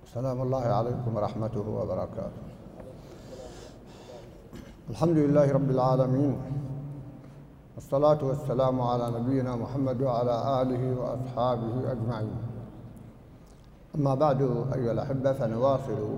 سلام الله عليكم ورحمته وبركاته. الحمد لله رب العالمين، والصلاة والسلام على نبينا محمد وعلى آله وأصحابه أجمعين. أما بعد أيها الأحبة، فنواصل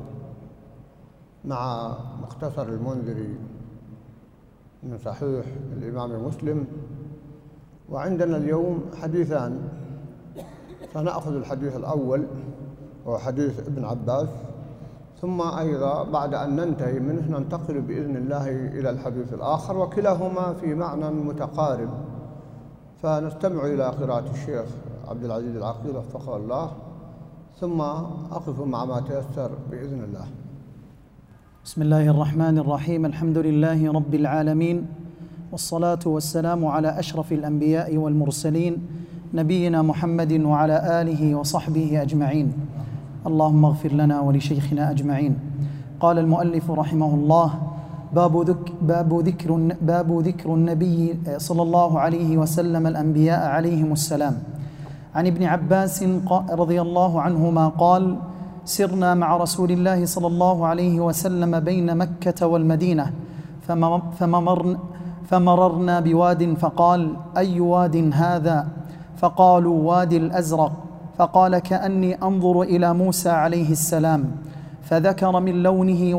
مع مختصر المنذري من صحيح الإمام مسلم، وعندنا اليوم حديثان. سنأخذ الحديث الأول وهو حديث ابن عباس، ثم أيضا بعد أن ننتهي منه ننتقل بإذن الله إلى الحديث الآخر، وكلاهما في معنى متقارب. فنستمع إلى قراءة الشيخ عبد العزيز العقيل وفقه الله، ثم أقف مع ما تيسر بإذن الله. بسم الله الرحمن الرحيم. الحمد لله رب العالمين، والصلاة والسلام على أشرف الأنبياء والمرسلين نبينا محمد وعلى آله وصحبه أجمعين. اللهم اغفر لنا ولشيخنا أجمعين. قال المؤلف رحمه الله: باب ذكر النبي صلى الله عليه وسلم الأنبياء عليهم السلام. عن ابن عباس رضي الله عنهما قال: سرنا مع رسول الله صلى الله عليه وسلم بين مكة والمدينة، فمررنا بواد، فقال: أي واد هذا؟ فقالوا: وادي الأزرق. فقال: كأني أنظر إلى موسى عليه السلام. فذكر من لونه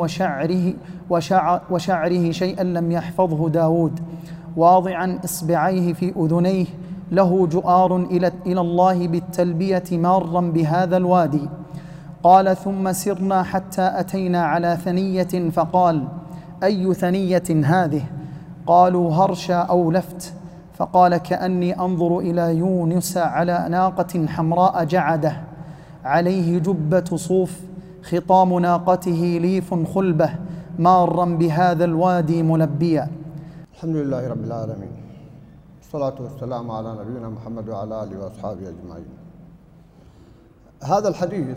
وشعره شيئا لم يحفظه داود، واضعا إصبعيه في أذنيه، له جؤار إلى الله بالتلبية مارا بهذا الوادي. قال: ثم سرنا حتى أتينا على ثنية، فقال: أي ثنية هذه؟ قالوا: هرشا أو لفت. فقال: كأني أنظر إلى يونس على ناقة حمراء جعدة، عليه جبة صوف، خطام ناقته ليف خلبة، مارا بهذا الوادي ملبيا. الحمد لله رب العالمين، والصلاة والسلام على نبينا محمد وعلى آله وأصحابه أجمعين. هذا الحديث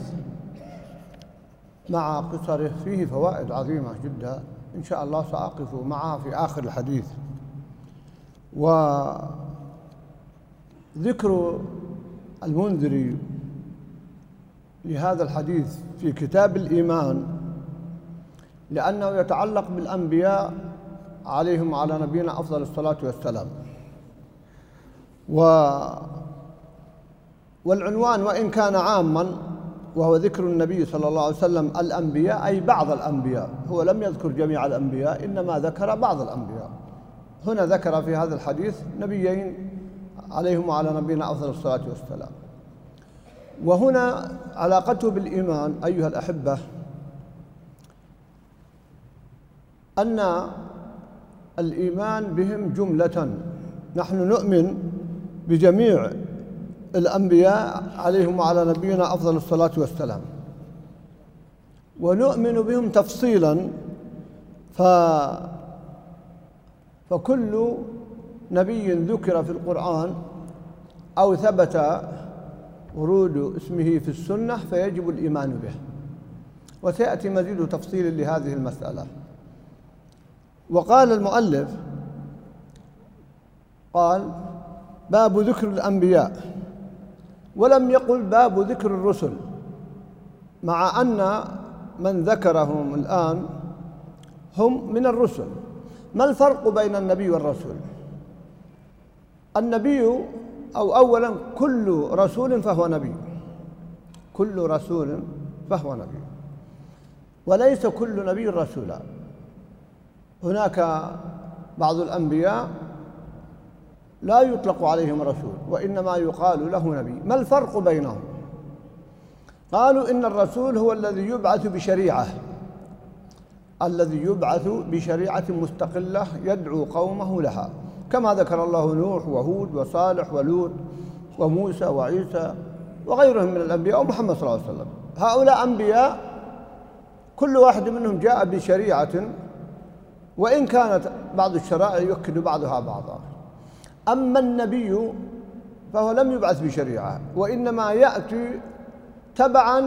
مع قصره فيه فوائد عظيمة جدا، إن شاء الله سأقف معها في آخر الحديث. وذكر المنذري لهذا الحديث في كتاب الإيمان لأنه يتعلق بالأنبياء عليهم وعلى نبينا أفضل الصلاة والسلام. والعنوان وإن كان عاماً، وهو ذكر النبي صلى الله عليه وسلم الأنبياء، أي بعض الأنبياء. هو لم يذكر جميع الأنبياء، إنما ذكر بعض الأنبياء. هنا ذكر في هذا الحديث نبيين عليهم وعلى نبينا أفضل الصلاة والسلام. وهنا علاقته بالإيمان أيها الأحبة، أن الإيمان بهم جملة. نحن نؤمن بجميع الأنبياء عليهم وعلى نبينا أفضل الصلاة والسلام، ونؤمن بهم تفصيلاً. فكل نبي ذكر في القرآن أو ثبت ورود اسمه في السنة فيجب الإيمان به، وسيأتي مزيد تفصيل لهذه المسألة. وقال المؤلف، قال: باب ذكر الأنبياء، ولم يقل باب ذكر الرسل، مع أن من ذكرهم الآن هم من الرسل. ما الفرق بين النبي والرسول؟ النبي أولا كل رسول فهو نبي، كل رسول فهو نبي، وليس كل نبي رسولا. هناك بعض الأنبياء لا يطلق عليهم رسول، وإنما يقال له نبي. ما الفرق بينهم؟ قالوا: إن الرسول هو الذي يبعث بشريعة، الذي يبعث بشريعة مستقلة يدعو قومه لها، كما ذكر الله نوح وهود وصالح ولوط وموسى وعيسى وغيرهم من الأنبياء ومحمد صلى الله عليه وسلم. هؤلاء أنبياء كل واحد منهم جاء بشريعة، وإن كانت بعض الشرائع يؤكد بعضها بعضا. أما النبي فهو لم يبعث بشريعة، وإنما يأتي تبعاً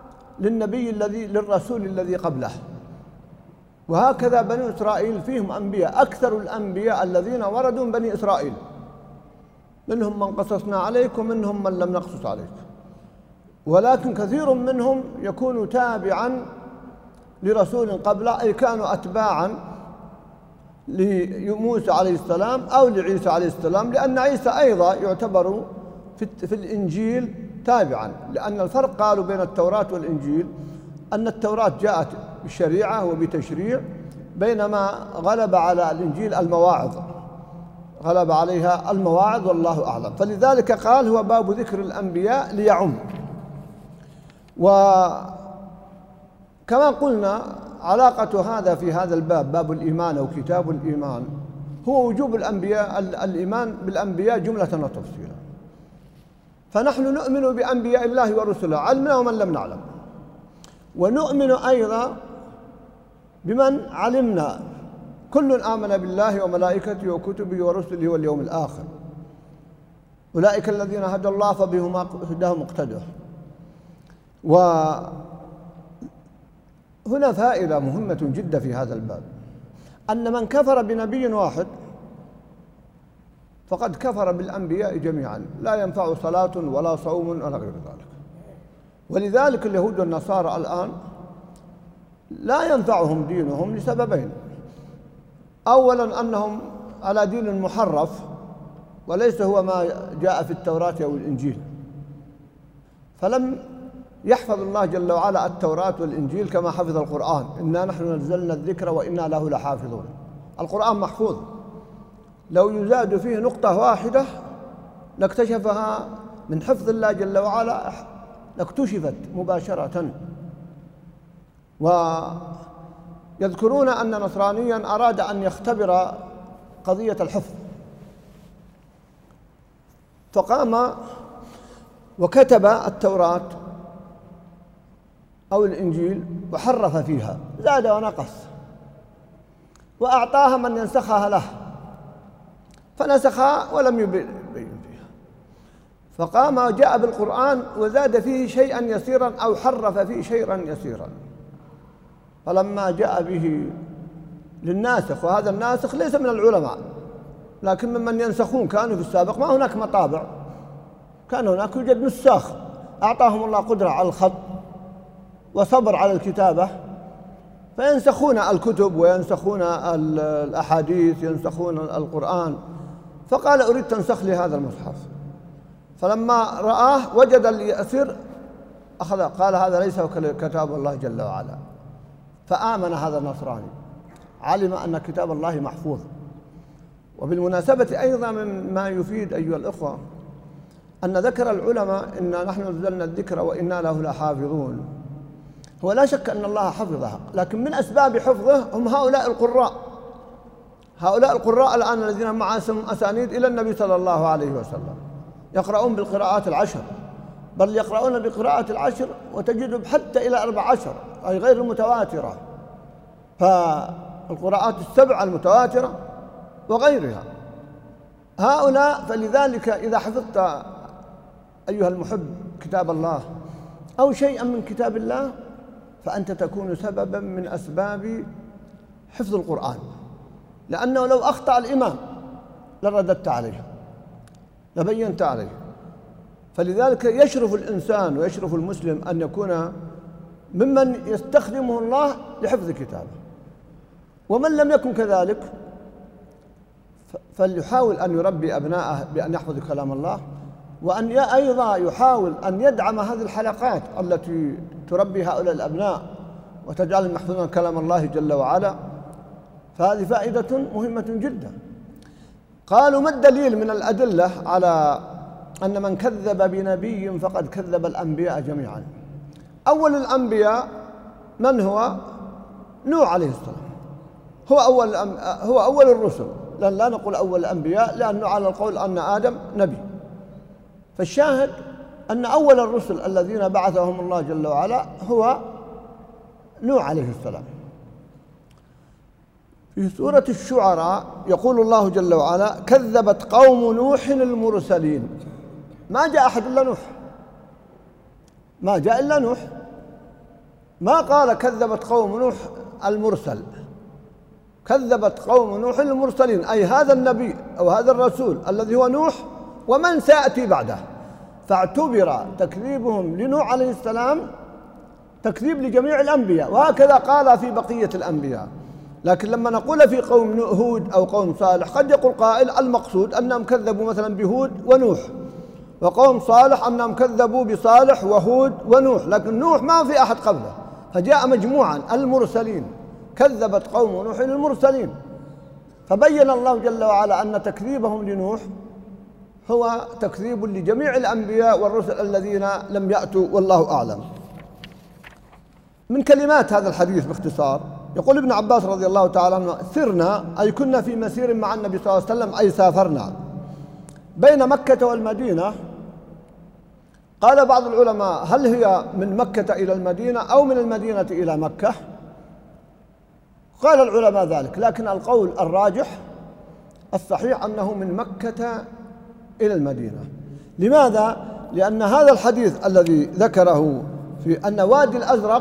للرسول الذي قبله. وهكذا بني إسرائيل فيهم أنبياء، أكثر الأنبياء الذين وردوا من بني إسرائيل، منهم من قصصنا عليك ومنهم من لم نقصص عليك. ولكن كثير منهم يكون تابعا لرسول قبله، أي كانوا أتباعا لموسى عليه السلام أو لعيسى عليه السلام، لأن عيسى أيضا يعتبر في الإنجيل تابعا، لأن الفرق قالوا بين التوراة والإنجيل أن التوراة جاءت بالشريعة وبتشريع، بينما غلب على الإنجيل المواعظ، غلب عليها المواعظ والله أعلم. فلذلك قال هو باب ذكر الأنبياء ليعم. وكما قلنا علاقة هذا في هذا الباب، باب الإيمان أو كتاب الإيمان، هو وجوب الأنبياء، الإيمان بالأنبياء جملة وتفصيلا. فنحن نؤمن بأنبياء الله ورسله علمنا ومن لم نعلم، ونؤمن أيضا بمن علمنا، كل آمن بالله وملائكته وكتبه ورسله واليوم الآخر، أولئك الذين هدى الله فبهم هداهم مقتدى. وهنا فائدة مهمة جدا في هذا الباب، أن من كفر بنبي واحد فقد كفر بالأنبياء جميعا، لا ينفع صلاة ولا صوم ولا غير ذلك. ولذلك اليهود والنصارى الآن لا ينفعهم دينهم لسببين: أولا أنهم على دين محرف وليس هو ما جاء في التوراة أو الإنجيل، فلم يحفظ الله جل وعلا التوراة والإنجيل كما حفظ القرآن، إنا نحن نزلنا الذكر وإنا له لحافظون. القرآن محفوظ، لو يزاد فيه نقطة واحدة لاكتشفها من حفظ الله جل وعلا، لاكتشفت مباشرة. ويذكرون أن نصرانيا أراد أن يختبر قضية الحفظ، فقام وكتب التوراة أو الإنجيل وحرف فيها، زاد ونقص، وأعطاها من ينسخها له، فنسخها ولم يبين فيها. فقام وجاء بالقرآن وزاد فيه شيئا يسيرا أو حرف فيه شيئا يسيرا، فلما جاء به للناسخ، وهذا الناسخ ليس من العلماء لكن ممن ينسخون، كانوا في السابق ما هناك مطابع، كان هناك يوجد نساخ أعطاهم الله قدرة على الخط وصبر على الكتابة، فينسخون الكتب وينسخون الأحاديث، ينسخون القرآن. فقال أريد تنسخ لي هذا المصحف، فلما رآه وجد اليسير أخذ، قال هذا ليس كتاب الله جل وعلا، فآمن هذا النصراني، علم أن كتاب الله محفوظ. وبالمناسبة أيضا مما يفيد أيها الأخوة أن ذكر العلماء إنا نحن نزلنا الذكر وإنا له لحافظون، هو لا شك أن الله حفظها، لكن من أسباب حفظه هم هؤلاء القراء، هؤلاء القراء الآن الذين معهم أسانيد إلى النبي صلى الله عليه وسلم، يقرؤون بالقراءات العشر، بل يقرؤون بقراءة العشر وتجد حتى إلى 14، أي غير المتواترة، فالقراءات السبع المتواترة وغيرها هؤلاء. فلذلك إذا حفظت أيها المحب كتاب الله أو شيئا من كتاب الله فأنت تكون سببا من أسباب حفظ القرآن، لأنه لو أخطأ الإمام لرددت عليه، لبينت عليه. فلذلك يشرف الإنسان ويشرف المسلم أن يكون ممن يستخدمه الله لحفظ كتابه، ومن لم يكن كذلك فليحاول أن يربي أبناءه بأن يحفظ كلام الله، وأن أيضا يحاول أن يدعم هذه الحلقات التي تربي هؤلاء الأبناء وتجعلهم يحفظون كلام الله جل وعلا، فهذه فائدة مهمة جدا. قالوا ما الدليل من الأدلة على أن من كذب بنبي فقد كذب الأنبياء جميعا؟ أول الأنبياء من هو؟ نوح عليه السلام، هو أول الرسل، لأن لا نقول أول الأنبياء لأنه على القول أن آدم نبي، فالشاهد أن أول الرسل الذين بعثهم الله جل وعلا هو نوح عليه السلام. في سورة الشعراء يقول الله جل وعلا كذبت قوم نوح المرسلين، ما جاء أحد إلا نوح، ما جاء إلا نوح، ما قال كذبت قوم نوح المرسل، كذبت قوم نوح المرسلين، أي هذا النبي أو هذا الرسول الذي هو نوح ومن سيأتي بعده. فاعتبر تكذيبهم لنوح عليه السلام تكذيب لجميع الأنبياء، وهكذا قال في بقية الأنبياء. لكن لما نقول في قوم هود أو قوم صالح قد يقول قائل المقصود أنهم كذبوا مثلا بهود ونوح، وقوم صالح أنهم كذبوا بصالح وهود ونوح، لكن نوح ما في أحد قبله، فجاء مجموعا المرسلين، كذبت قوم نوح المرسلين. فبين الله جل وعلا أن تكذيبهم لنوح هو تكذيب لجميع الأنبياء والرسل الذين لم يأتوا، والله أعلم. من كلمات هذا الحديث باختصار، يقول ابن عباس رضي الله تعالى عنه: سرنا أي كنا في مسير مع النبي صلى الله عليه وسلم، أي سافرنا بين مكة والمدينة. قال بعض العلماء: هل هي من مكة إلى المدينة أو من المدينة إلى مكة؟ قال العلماء ذلك، لكن القول الراجح الصحيح أنه من مكة إلى المدينة. لماذا؟ لأن هذا الحديث الذي ذكره في أن وادي الأزرق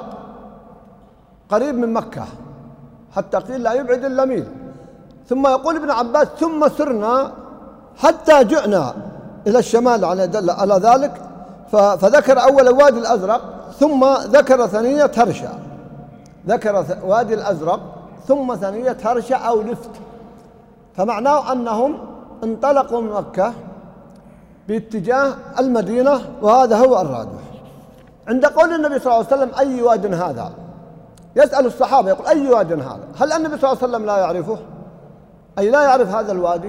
قريب من مكة، حتى قيل لا يبعد إلا ميل. ثم يقول ابن عباس: ثم سرنا حتى جئنا إلى الشمال على ذلك، فذكر أول وادي الأزرق ثم ذكر ثنية هرشة، ذكر وادي الأزرق ثم ثنية هرشة أو لفت، فمعناه أنهم انطلقوا من مكة باتجاه المدينة، وهذا هو الراجح. عند قول النبي صلى الله عليه وسلم: أي واد هذا؟ يسأل الصحابة يقول: أي واد هذا؟ هل النبي صلى الله عليه وسلم لا يعرفه؟ أي لا يعرف هذا الوادي؟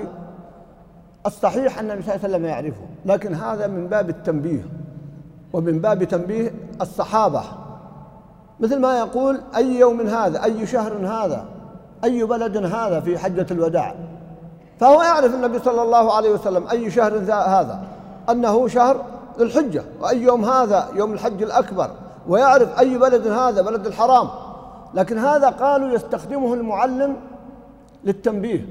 الصحيح أن النبي صلى الله عليه وسلم يعرفه، لكن هذا من باب التنبيه ومن باب تنبيه الصحابة، مثل ما يقول: أي يوم هذا؟ أي شهر هذا؟ أي بلد هذا؟ في حجة الوداع. فهو يعرف النبي صلى الله عليه وسلم أي شهر هذا، أنه شهر ذو الحجة، وأي يوم هذا يوم الحج الأكبر، ويعرف أي بلد هذا بلد الحرام. لكن هذا قالوا يستخدمه المعلم للتنبيه،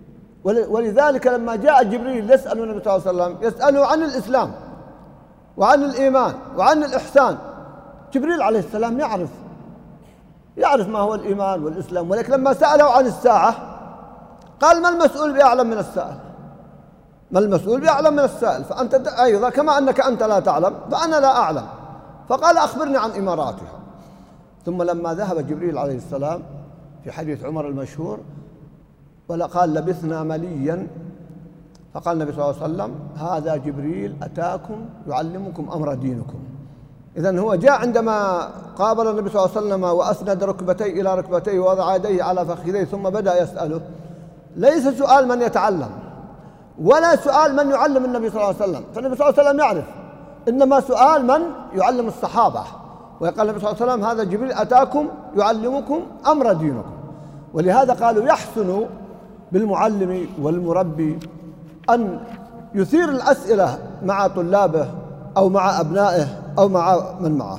ولذلك لما جاء جبريل يسأل النبي صلى الله عليه وسلم يسأله عن الإسلام وعن الإيمان وعن الإحسان، جبريل عليه السلام يعرف ما هو الإيمان والإسلام، ولكن لما سأله عن الساعة قال: ما المسؤول بأعلم من السائل، ما المسؤول بأعلم من السائل، فأنت أيضا كما أنك أنت لا تعلم فأنا لا أعلم. فقال: أخبرني عن إماراتها. ثم لما ذهب جبريل عليه السلام في حديث عمر المشهور قال: لبثنا مليا، فقال النبي صلى الله عليه وسلم: هذا جبريل أتاكم يعلمكم أمر دينكم. إذن هو جاء عندما قابل النبي صلى الله عليه وسلم وأسند ركبتيه إلى ركبتيه ووضع يديه على فخذيه ثم بدأ يسأله، ليس سؤال من يتعلم ولا سؤال من يعلم النبي صلى الله عليه وسلم، فالنبي صلى الله عليه وسلم يعرف، إنما سؤال من يعلم الصحابة. ويقال النبي صلى الله عليه وسلم: هذا جبريل أتاكم يعلمكم أمر دينكم. ولهذا قالوا يحسن بالمعلم والمربي أن يثير الأسئلة مع طلابه أو مع أبنائه أو مع من معه.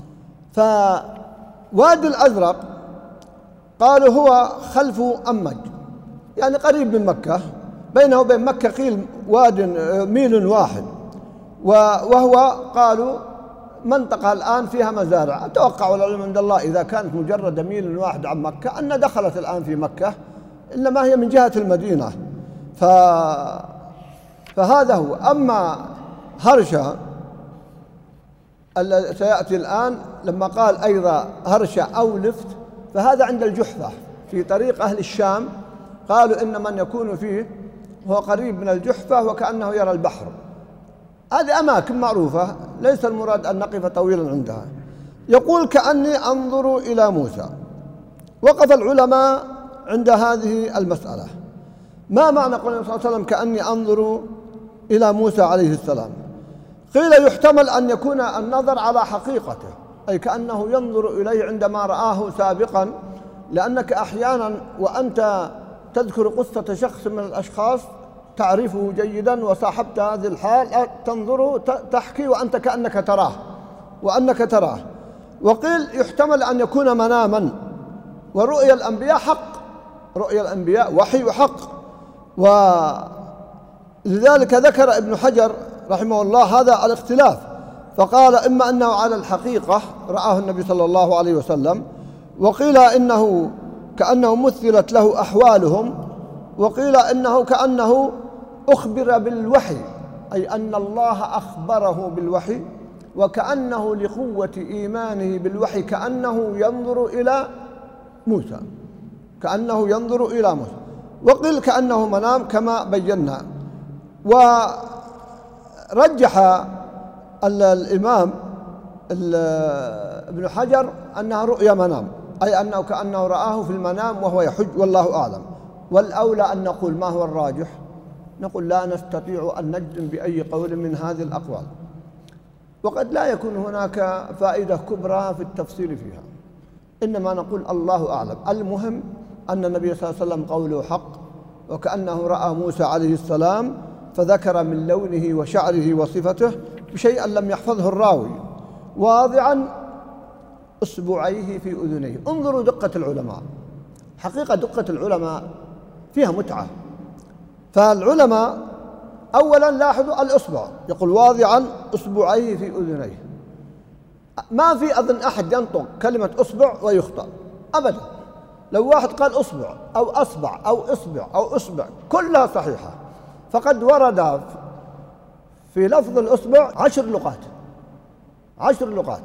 فوادي الأزرق قالوا هو خلف أمج، يعني قريب من مكة، بينه وبين مكة قيل واد ميل واحد، وهو قالوا منطقة الآن فيها مزارع. أتوقع والعلم عند الله إذا كانت مجرد ميل واحد عن مكة أن دخلت الآن في مكة، إنما هي من جهة المدينة. فهذا هو. أما هرشة سيأتي الآن لما قال أيضا هرشة أو لفت، فهذا عند الجحفة في طريق أهل الشام، قالوا إن من يكون فيه هو قريب من الجحفة وكأنه يرى البحر. هذه أماكن معروفة ليس المراد أن نقف طويلا عندها. يقول: كأني أنظر إلى موسى. وقف العلماء عند هذه المسألة، ما معنى قول النبي صلى الله عليه وسلم: كأني أنظر إلى موسى عليه السلام؟ قيل: يحتمل أن يكون النظر على حقيقته، أي كأنه ينظر إليه عندما رآه سابقا، لأنك أحيانا وأنت تذكر قصة شخص من الأشخاص تعرفه جيدا وصاحبت هذه الحال تنظر تحكي وأنت كأنك تراه وقيل يحتمل أن يكون مناما، ورؤيا الأنبياء حق، رؤيا الأنبياء وحي وحق. ولذلك ذكر ابن حجر رحمه الله هذا الاختلاف، فقال: إما أنه على الحقيقة رآه النبي صلى الله عليه وسلم، وقيل إنه كأنه مثلت له أحوالهم، وقيل إنه كأنه أخبر بالوحي أي أن الله أخبره بالوحي، وكأنه لقوة إيمانه بالوحي كأنه ينظر إلى موسى، كأنه ينظر إلى موسى، وقيل كأنه منام كما بينا. ورجح الإمام ابن حجر أنها رؤيا منام، أي أنه كأنه رآه في المنام وهو يحج، والله أعلم. والأولى أن نقول ما هو الراجح؟ نقول لا نستطيع أن نجزم بأي قول من هذه الأقوال، وقد لا يكون هناك فائدة كبرى في التفصيل فيها، إنما نقول الله أعلم. المهم أن النبي صلى الله عليه وسلم قوله حق، وكأنه رأى موسى عليه السلام فذكر من لونه وشعره وصفته بشيئا لم يحفظه الراوي، واضعا إصبعيه في أذنيه. انظروا دقة العلماء، حقيقة دقة العلماء فيها متعة. فالعلماء أولا لاحظوا الإصبع، يقول واضعا إصبعيه في أذنيه. ما في أظن أحد ينطق كلمة إصبع ويخطأ أبدا. لو واحد قال إصبع أو أصبع أو إصبع أو إصبع كلها صحيحة. فقد ورد في لفظ الإصبع 10 لغات، 10 لغات،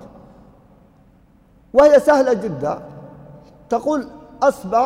وهي سهلة جدا. تقول أصبع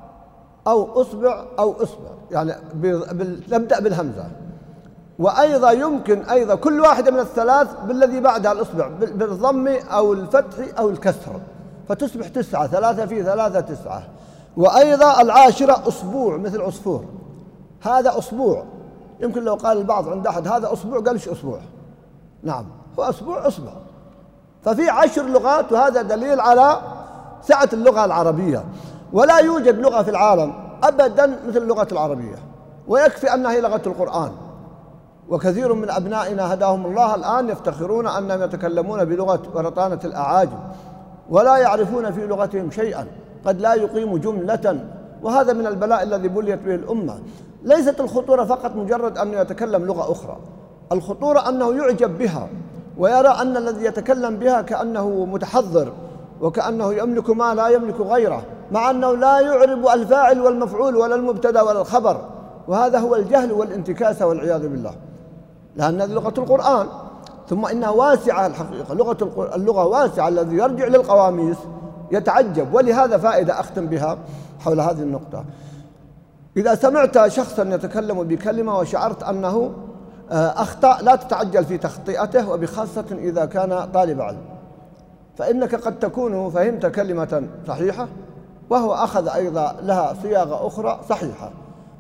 أو أصبع أو إصبع، يعني تبدأ بالهمزة. وأيضا يمكن أيضا كل واحدة من الثلاث بالذي بعدها الإصبع بالضم أو الفتح أو الكسر، فتصبح 9، 3 في 3 9. وأيضا العاشرة أسبوع مثل عصفور، هذا أسبوع. يمكن لو قال البعض عند أحد هذا أسبوع، قال إيش أسبوع؟ نعم هو أسبوع أسبوع. ففي 10 لغات، وهذا دليل على سعة اللغة العربية. ولا يوجد لغة في العالم أبدا مثل اللغة العربية، ويكفي أنها هي لغة القرآن. وكثير من أبنائنا هداهم الله الآن يفتخرون أنهم يتكلمون بلغة ورطانة الأعاجم، ولا يعرفون في لغتهم شيئا، قد لا يقيم جملة. وهذا من البلاء الذي بليت به الأمة. ليست الخطورة فقط مجرد أن يتكلم لغة أخرى، الخطورة أنه يعجب بها ويرى أن الذي يتكلم بها كأنه متحضر، وكأنه يملك ما لا يملك غيره، مع أنه لا يعرب الفاعل والمفعول ولا المبتدأ ولا الخبر. وهذا هو الجهل والانتكاسة والعياذ بالله، لأن هذه لغة القرآن. ثم إنها واسعة الحقيقة، اللغة واسعة، الذي يرجع للقواميس يتعجب. ولهذا فائدة أختم بها حول هذه النقطة. إذا سمعت شخصا يتكلم بكلمة وشعرت أنه أخطأ، لا تتعجل في تخطئته، وبخاصة إذا كان طالب علم، فإنك قد تكون فهمت كلمة صحيحة وهو أخذ أيضا لها صياغة أخرى صحيحة.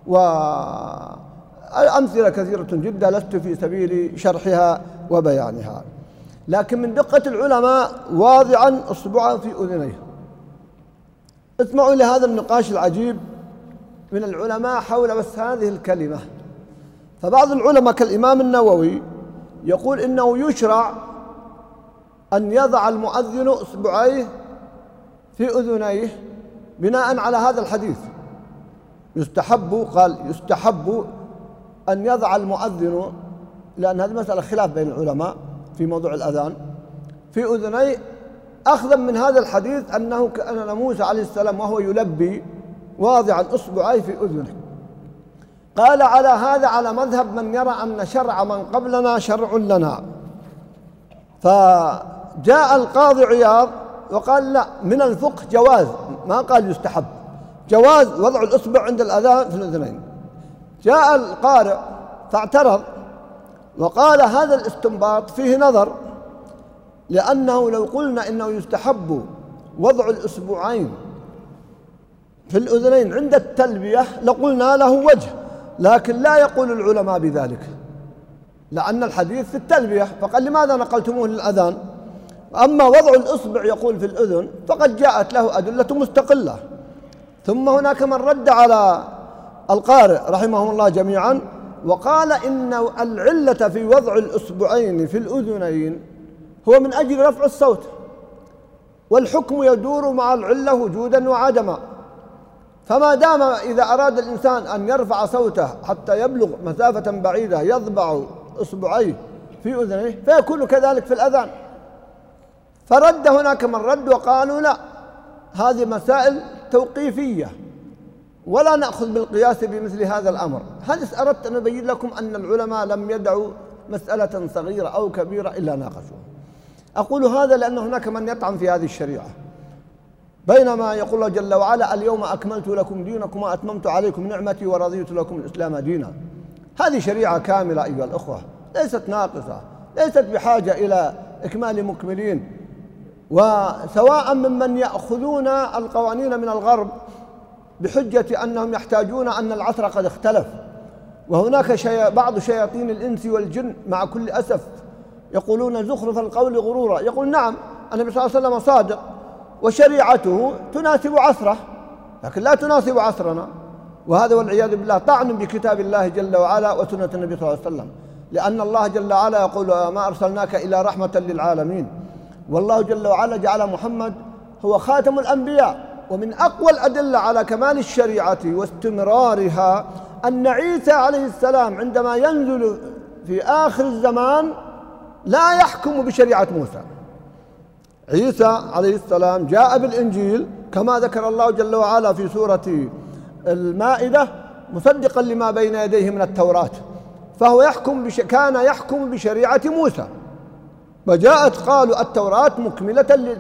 والأمثلة كثيرة جدا، لست في سبيل شرحها وبيانها. لكن من دقة العلماء واضعا إصبعه في أذنيه. اسمعوا لهذا النقاش العجيب من العلماء حول بس هذه الكلمة. فبعض العلماء كالإمام النووي يقول إنه يشرع أن يضع المؤذن إصبعيه في أذنيه بناء على هذا الحديث. يستحب، قال يستحب أن يضع المؤذن، لأن هذه مسألة خلاف بين العلماء في موضوع الأذان، في أذنيه، أخذا من هذا الحديث أنه كأن موسى عليه السلام وهو يلبي واضعا إصبعيه في أذنه. قال على هذا على مذهب من يرى أن شرع من قبلنا شرع لنا. فجاء القاضي عياض وقال لا، من الفقه جواز، ما قال يستحب، جواز وضع الإصبع عند الأذان في الأذنين. جاء القارئ فاعترض وقال هذا الاستنباط فيه نظر، لأنه لو قلنا إنه يستحب وضع الإصبعين في الأذنين عند التلبية لقلنا له وجه، لكن لا يقول العلماء بذلك، لأن الحديث في التلبية، فقال لماذا نقلتموه للأذان؟ أما وضع الإصبع يقول في الأذن فقد جاءت له أدلة مستقلة. ثم هناك من رد على القارئ رحمه الله جميعا وقال إن العلة في وضع الإصبعين في الأذنين هو من أجل رفع الصوت، والحكم يدور مع العلة وجودا وعدما. فما دام إذا أراد الإنسان أن يرفع صوته حتى يبلغ مسافة بعيدة يضبع إصبعيه في أذنيه فيكون كذلك في الأذان. فرد هناك من رد وقالوا لا، هذه مسائل توقيفية ولا نأخذ بالقياس بمثل هذا الأمر. هل أردت أن أبين لكم أن العلماء لم يدعوا مسألة صغيرة أو كبيرة إلا ناقشوها. أقول هذا لأن هناك من يطعن في هذه الشريعة، بينما يقول الله جل وعلا اليوم أكملت لكم دينكم وأتممت عليكم نعمتي ورضيت لكم الإسلام دينا. هذه شريعة كاملة أيها الأخوة، ليست ناقصة، ليست بحاجة إلى إكمال مكملين. وسواء ممن يأخذون القوانين من الغرب بحجة أنهم يحتاجون أن العصر قد اختلف، وهناك بعض شياطين الإنس والجن مع كل أسف يقولون زخرف القول غرورا. يقول نعم النبي صلى الله عليه وسلم صادق وشريعته تناسب عصره، لكن لا تناسب عصرنا، وهذا والعياذ بالله طعن بكتاب الله جل وعلا وسنة النبي صلى الله عليه وسلم، لأن الله جل وعلا يقول ما أرسلناك إلا رحمة للعالمين، والله جل وعلا جعل محمد هو خاتم الأنبياء. ومن أقوى الأدلة على كمال الشريعة واستمرارها أن عيسى عليه السلام عندما ينزل في آخر الزمان لا يحكم بشريعة موسى. عيسى عليه السلام جاء بالإنجيل كما ذكر الله جل وعلا في سورة المائدة مصدقا لما بين يديه من التوراة، فهو كان يحكم بشريعة موسى. وجاءت قالوا التوراة مكملة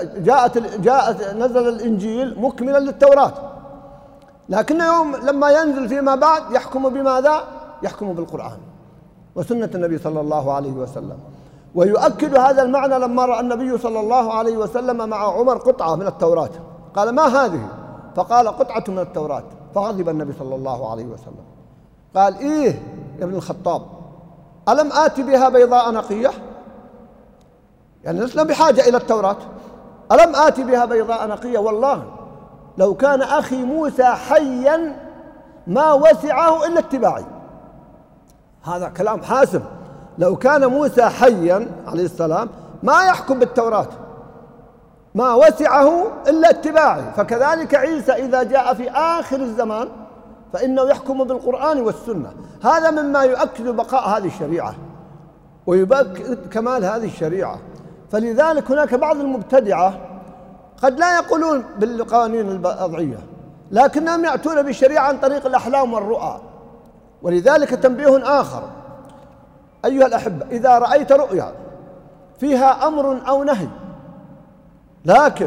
نزل الإنجيل مكملا للتوراة، لكن يوم لما ينزل فيما بعد يحكم بماذا؟ يحكم بالقرآن وسنة النبي صلى الله عليه وسلم. ويؤكد هذا المعنى لما رأى النبي صلى الله عليه وسلم مع عمر قطعة من التوراة، قال ما هذه؟ فقال قطعة من التوراة، فغضب النبي صلى الله عليه وسلم، قال إيه يا ابن الخطاب ألم آتي بها بيضاء نقية؟ يعني لسنا بحاجة إلى التوراة، ألم آتي بها بيضاء نقية؟ والله لو كان أخي موسى حيا ما وسعه إلا اتباعي. هذا كلام حاسم، لو كان موسى حيا عليه السلام ما يحكم بالتوراة، ما وسعه إلا اتباعي. فكذلك عيسى إذا جاء في آخر الزمان فإنه يحكم بالقرآن والسنة. هذا مما يؤكد بقاء هذه الشريعة ويؤكد كمال هذه الشريعة. فلذلك هناك بعض المبتدعة قد لا يقولون بالقوانين الوضعية، لكنهم يأتون بالشريعة عن طريق الأحلام والرؤى. ولذلك تنبيه آخر أيها الأحبة، إذا رأيت رؤيا فيها أمر أو نهي لكن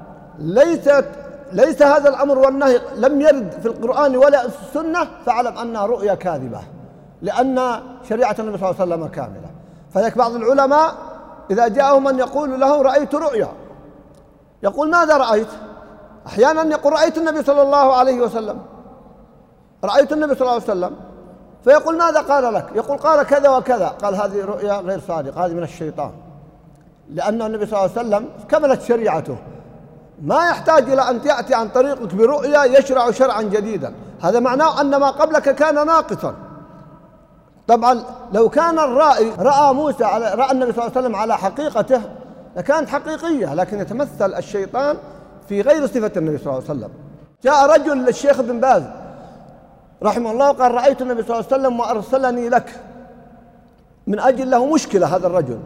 ليس هذا الأمر والنهي لم يرد في القرآن ولا في السنة، فاعلم أنها رؤيا كاذبة، لأن شريعة النبي صلى الله عليه وسلم كاملة. فلذلك بعض العلماء إذا جاءه من يقول له رأيت رؤيا يقول ماذا رأيت؟ أحيانا يقول رأيت النبي صلى الله عليه وسلم، رأيت النبي صلى الله عليه وسلم، فيقول ماذا قال لك؟ يقول قال كذا وكذا، قال هذه رؤيا غير صادقة، هذه من الشيطان، لأن النبي صلى الله عليه وسلم كملت شريعته، ما يحتاج إلى أن تأتي عن طريقك برؤيا يشرع شرعا جديدا. هذا معناه أن ما قبلك كان ناقصا. طبعا لو كان الرائي رأى النبي صلى الله عليه وسلم على حقيقته لكانت حقيقية، لكن يتمثل الشيطان في غير صفة النبي صلى الله عليه وسلم. جاء رجل للشيخ بن باز رحمه الله قال رأيت النبي صلى الله عليه وسلم وأرسلني لك، من أجل له مشكلة هذا الرجل،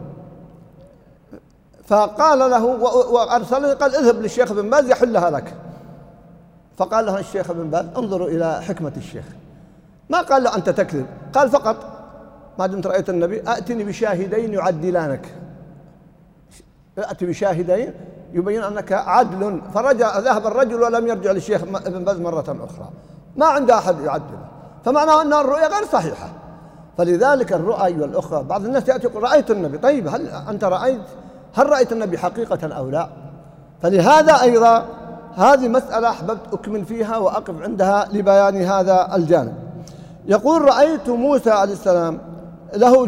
فقال له وأرسلني قال اذهب للشيخ بن باز يحلها لك. فقال له الشيخ بن باز انظروا إلى حكمة الشيخ، ما قال له أنت تكذب، قال فقط ما دمت رأيت النبي أأتني بشاهدين يعدلانك، أتي بشاهدين يبين أنك عدل. ذهب الرجل ولم يرجع للشيخ ابن باز مرة أخرى، ما عنده أحد يعدله، فمعناه أن الرؤيا غير صحيحة. فلذلك الرؤى أيها الأخوة، بعض الناس يأتي يقول رأيت النبي، طيب هل أنت هل رأيت النبي حقيقة أو لا؟ فلهذا أيضا هذه مسألة أحببت أكمل فيها وأقف عندها لبيان هذا الجانب. يقول رأيت موسى عليه السلام له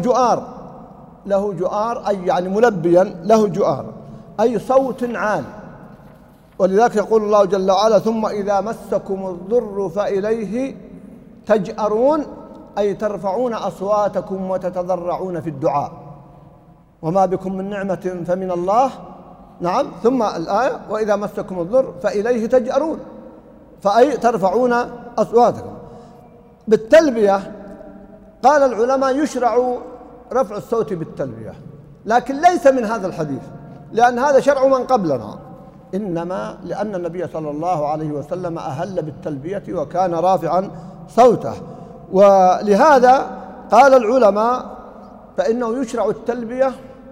جؤار أي يعني ملبيا له جؤار أي صوت عالي، ولذلك يقول الله جل وعلا ثم إذا مسكم الضر فإليه تجأرون أي ترفعون أصواتكم وتتضرعون في الدعاء، وما بكم من نعمة فمن الله. نعم، ثم الآية وإذا مسكم الضر فإليه تجأرون، فأي ترفعون أصواتكم. بالتلبية قال العلماء يشرع رفع الصوت بالتلبية، لكن ليس من هذا الحديث، لأن هذا شرع من قبلنا، إنما لأن النبي صلى الله عليه وسلم أهل بالتلبية وكان رافعا صوته. ولهذا قال العلماء فإنه يشرع التلبية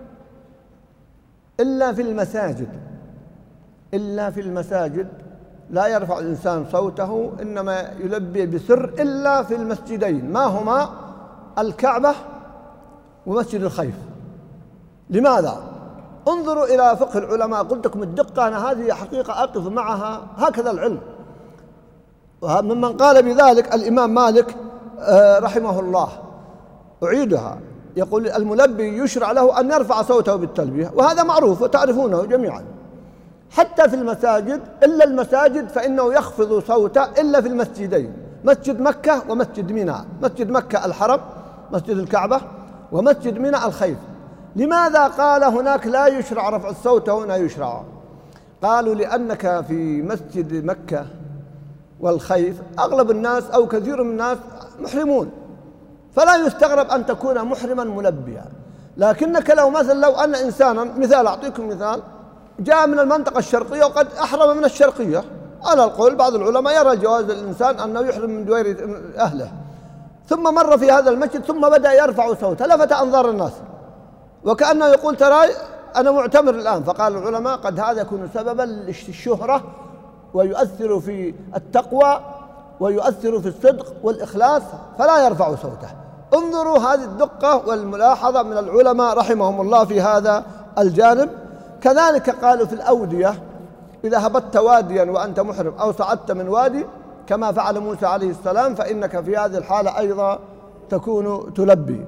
إلا في المساجد، إلا في المساجد لا يرفع الإنسان صوته، إنما يلبي بسر إلا في المسجدين، ما هما الكعبة ومسجد الخيف. لماذا؟ انظروا إلى فقه العلماء، قلت لكم الدقة، أنا هذه حقيقة أقف معها، هكذا العلم. وممن قال بذلك الإمام مالك رحمه الله، أعيدها، يقول الملبي يشرع له أن يرفع صوته بالتلبية، وهذا معروف وتعرفونه جميعا. حتى في المساجد، إلا المساجد فإنه يخفض صوته إلا في المسجدين، مسجد مكة ومسجد منى. مسجد مكة الحرم مسجد الكعبة، ومسجد منى الخيف. لماذا قال هناك لا يشرع رفع الصوت وهنا يشرع؟ قالوا لأنك في مسجد مكة والخيف أغلب الناس أو كثير من الناس محرمون، فلا يستغرب أن تكون محرما ملبيا. لكنك لو أن إنسانا، مثال أعطيكم مثال، جاء من المنطقة الشرقية وقد أحرم من الشرقية، على القول بعض العلماء يرى جواز الإنسان أنه يحرم من دوير أهله، ثم مر في هذا المسجد ثم بدأ يرفع صوته، لفت أنظار الناس وكأنه يقول ترى أنا معتمر الآن. فقال العلماء قد هذا يكون سببا للشهرة، ويؤثر في التقوى، ويؤثر في الصدق والإخلاص، فلا يرفع صوته. انظروا هذه الدقة والملاحظة من العلماء رحمهم الله في هذا الجانب. كذلك قالوا في الأودية، إذا هبطت واديا وأنت محرم أو صعدت من وادي كما فعل موسى عليه السلام، فإنك في هذه الحالة أيضا تكون تلبي.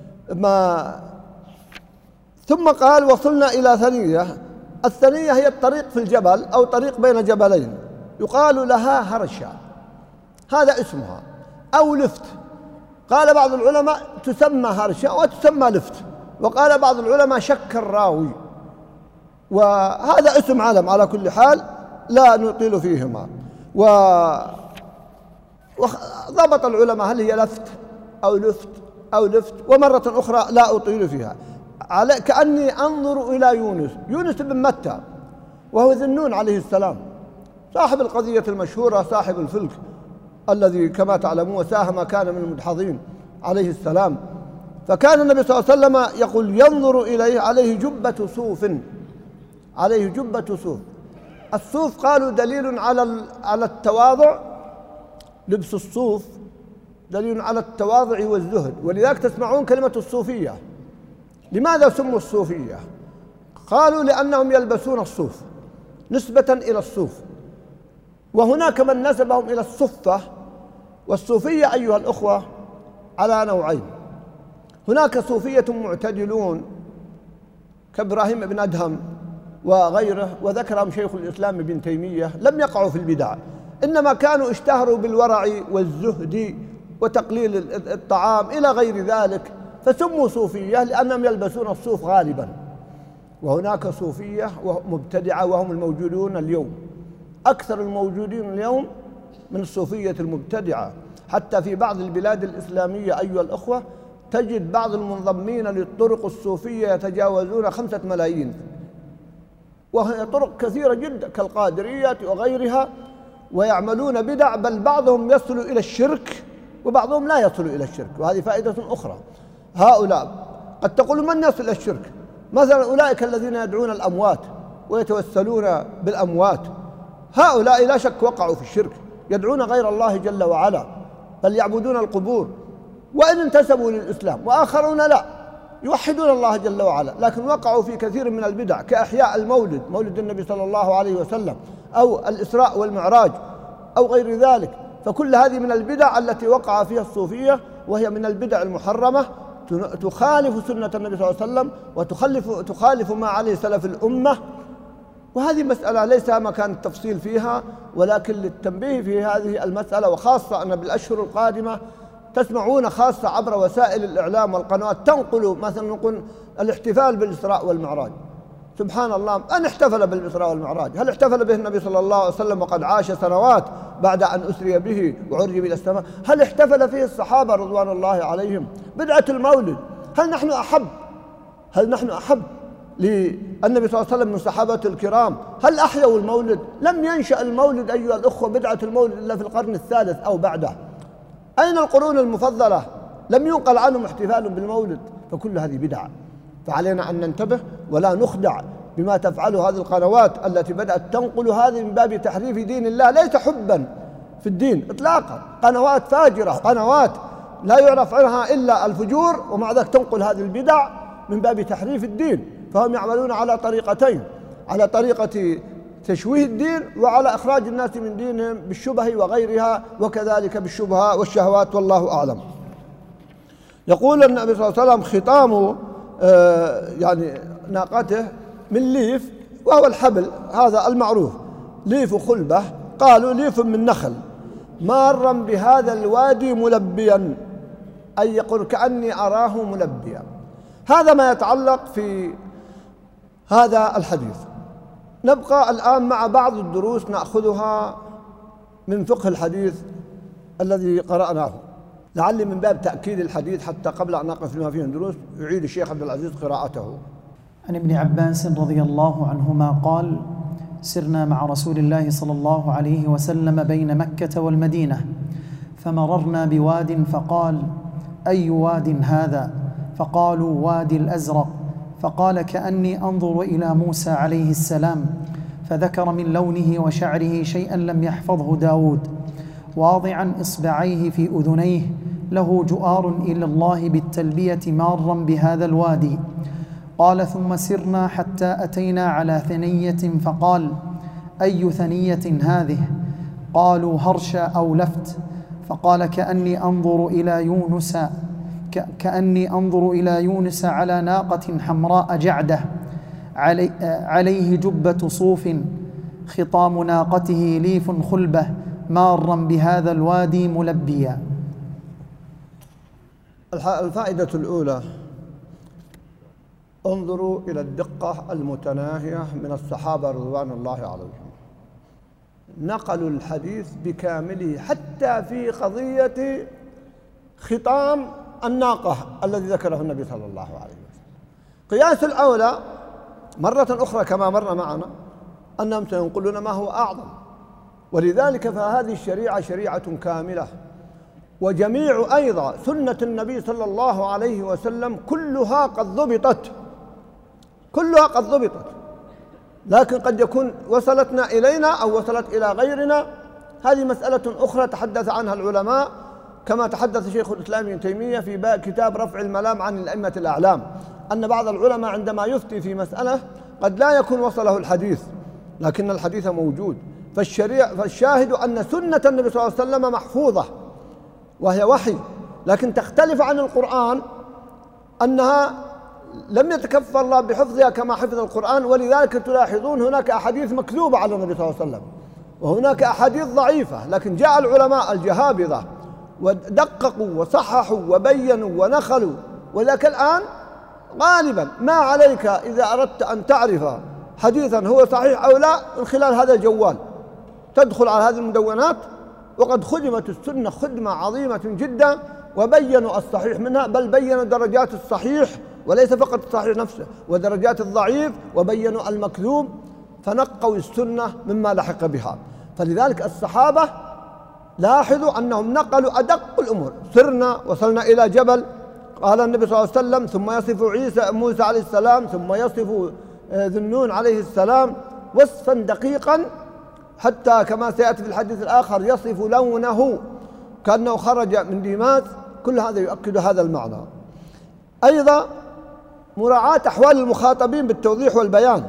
ثم قال وصلنا إلى ثنية. الثنية هي الطريق في الجبل أو طريق بين جبلين، يقال لها هرشة، هذا اسمها، أو لفت. قال بعض العلماء تسمى هرشة وتسمى لفت، وقال بعض العلماء شك الراوي، وهذا اسم علم على كل حال لا نطيل فيهما. وضبط العلماء هل هي لفت أو لفت أو لفت، ومرة أخرى لا أطيل فيها. كأني أنظر إلى يونس بن متى، وهو ذي النون عليه السلام، صاحب القضية المشهورة، صاحب الفلك الذي كما تعلمون ساهم كان من المدحضين عليه السلام. فكان النبي صلى الله عليه وسلم يقول ينظر إليه عليه جبة صوف، عليه جبة صوف. الصوف قالوا دليل على التواضع، لبس الصوف دليل على التواضع والزهد، ولذلك تسمعون كلمة الصوفية. لماذا سموا الصوفية؟ قالوا لأنهم يلبسون الصوف نسبة إلى الصوف، وهناك من نسبهم إلى الصفة. والصوفية أيها الأخوة على نوعين، هناك صوفية معتدلون كإبراهيم بن أدهم وغيره، وذكرهم شيخ الإسلام ابن تيمية، لم يقعوا في البدع، إنما كانوا اشتهروا بالورع والزهد وتقليل الطعام إلى غير ذلك، فسموا صوفية لأنهم يلبسون الصوف غالبا. وهناك صوفية مبتدعة وهم الموجودون اليوم، أكثر الموجودين اليوم من الصوفية المبتدعة. حتى في بعض البلاد الإسلامية أيها الأخوة تجد بعض المنضمين للطرق الصوفية يتجاوزون 5 ملايين، وهي طرق كثيرة جدا كالقادرية وغيرها، ويعملون بدع، بل بعضهم يصل إلى الشرك وبعضهم لا يصل إلى الشرك، وهذه فائدة أخرى. هؤلاء قد تقول من يصل إلى الشرك؟ مثلا أولئك الذين يدعون الأموات ويتوسلون بالأموات، هؤلاء لا شك وقعوا في الشرك، يدعون غير الله جل وعلا، بل يعبدون القبور وإن انتسبوا للإسلام، وآخرون لا يوحدون الله جل وعلا، لكن وقعوا في كثير من البدع كإحياء المولد، مولد النبي صلى الله عليه وسلم، أو الإسراء والمعراج أو غير ذلك. فكل هذه من البدع التي وقع فيها الصوفية، وهي من البدع المحرمة، تخالف سنة النبي صلى الله عليه وسلم وتخالف ما عليه سلف الأمة. وهذه مسألة ليس مكان التفصيل فيها، ولكن للتنبيه في هذه المسألة، وخاصة أن بالأشهر القادمة تسمعون خاصة عبر وسائل الإعلام والقنوات تنقل مثلا نقول الاحتفال بالإسراء والمعراج. سبحان الله، من احتفل بالإسراء والمعراج؟ هل احتفل به النبي صلى الله عليه وسلم وقد عاش سنوات بعد أن أسري به وعرج إلى السماء؟ هل احتفل فيه الصحابة رضوان الله عليهم؟ بدعة المولد، هل نحن أحب للنبي صلى الله عليه وسلم من صحابة الكرام؟ هل أحيوا المولد؟ لم ينشأ المولد أيها الأخوة، بدعة المولد، إلا في القرن الثالث أو بعده. أين القرون المفضلة؟ لم ينقل عنهم احتفال بالمولد، فكل هذه بدع. فعلينا أن ننتبه ولا نخدع بما تفعله هذه القنوات التي بدأت تنقل هذه من باب تحريف دين الله، ليس حبا في الدين إطلاقا، قنوات فاجرة، قنوات لا يعرف عنها إلا الفجور، ومع ذلك تنقل هذه البدع من باب تحريف الدين. فهم يعملون على طريقتين، على طريقة تشويه الدين وعلى إخراج الناس من دينهم بالشبه وغيرها، وكذلك بالشبهة والشهوات، والله أعلم. يقول النبي صلى الله عليه وسلم ختام يعني ناقته من ليف، وهو الحبل هذا المعروف، ليف خلبة، قالوا ليف من نخل، مارا بهذا الوادي ملبيا، أي يقول كأني أراه ملبيا. هذا ما يتعلق في هذا الحديث. نبقى الآن مع بعض الدروس نأخذها من فقه الحديث الذي قرأناه، لعلي من باب تأكيد الحديث حتى قبل أن نقف لما فيه دروس يعيد الشيخ عبد العزيز قراءته. عن ابن عباس رضي الله عنهما قال: سرنا مع رسول الله صلى الله عليه وسلم بين مكة والمدينة، فمررنا بواد فقال: أي واد هذا؟ فقالوا: وادي الأزرق. فقال: كأني أنظر إلى موسى عليه السلام، فذكر من لونه وشعره شيئا لم يحفظه داود، واضعا إصبعيه في أذنيه، له جؤار إلى الله بالتلبية مارا بهذا الوادي. قال: ثم سرنا حتى أتينا على ثنية، فقال: أي ثنية هذه؟ قالوا: هرش أو لفت. فقال: كأني أنظر إلى يونس على ناقة حمراء جعدة، عليه جبة صوف، خطام ناقته ليف خلبة، مارا بهذا الوادي ملبيا. الفائدة الأولى: انظروا إلى الدقة المتناهية من الصحابة رضوان الله عليهم، نقلوا الحديث بكامله حتى في قضية خطام الناقة الذي ذكره النبي صلى الله عليه وسلم. قياس الأولى مرة أخرى كما مر معنا أنهم سينقلون ما هو أعظم، ولذلك فهذه الشريعة شريعة كاملة، وجميع أيضا سنة النبي صلى الله عليه وسلم كلها قد ضبطت، لكن قد يكون وصلتنا إلينا أو وصلت إلى غيرنا، هذه مسألة أخرى تحدث عنها العلماء، كما تحدث شيخ الإسلام ابن تيمية في كتاب رفع الملام عن الأئمة الأعلام، أن بعض العلماء عندما يفتي في مسألة قد لا يكون وصله الحديث، لكن الحديث موجود. فالشاهد أن سنة النبي صلى الله عليه وسلم محفوظة وهي وحي، لكن تختلف عن القرآن أنها لم يتكفى الله بحفظها كما حفظ القرآن، ولذلك تلاحظون هناك أحاديث مكذوبة على النبي صلى الله عليه وسلم، وهناك أحاديث ضعيفة، لكن جاء العلماء الجهابذة ودققوا وصححوا وبينوا ونخلوا. ولكن الآن غالبا ما عليك إذا أردت أن تعرف حديثا هو صحيح أو لا من خلال هذا الجوال، تدخل على هذه المدونات، وقد خدمت السنة خدمة عظيمة جدا، وبينوا الصحيح منها، بل بينوا درجات الصحيح وليس فقط الصحيح نفسه، ودرجات الضعيف، وبينوا المكذوب، فنقوا السنة مما لحق بها. فلذلك الصحابة لاحظوا أنهم نقلوا أدق الأمور. سرنا وصلنا إلى جبل، قال النبي صلى الله عليه وسلم، ثم يصف موسى عليه السلام، ثم يصف ذنون عليه السلام وصفا دقيقا، حتى كما سيأتي في الحديث الآخر يصف لونه كأنه خرج من ديماس. كل هذا يؤكد هذا المعنى. أيضا مراعاة أحوال المخاطبين بالتوضيح والبيان،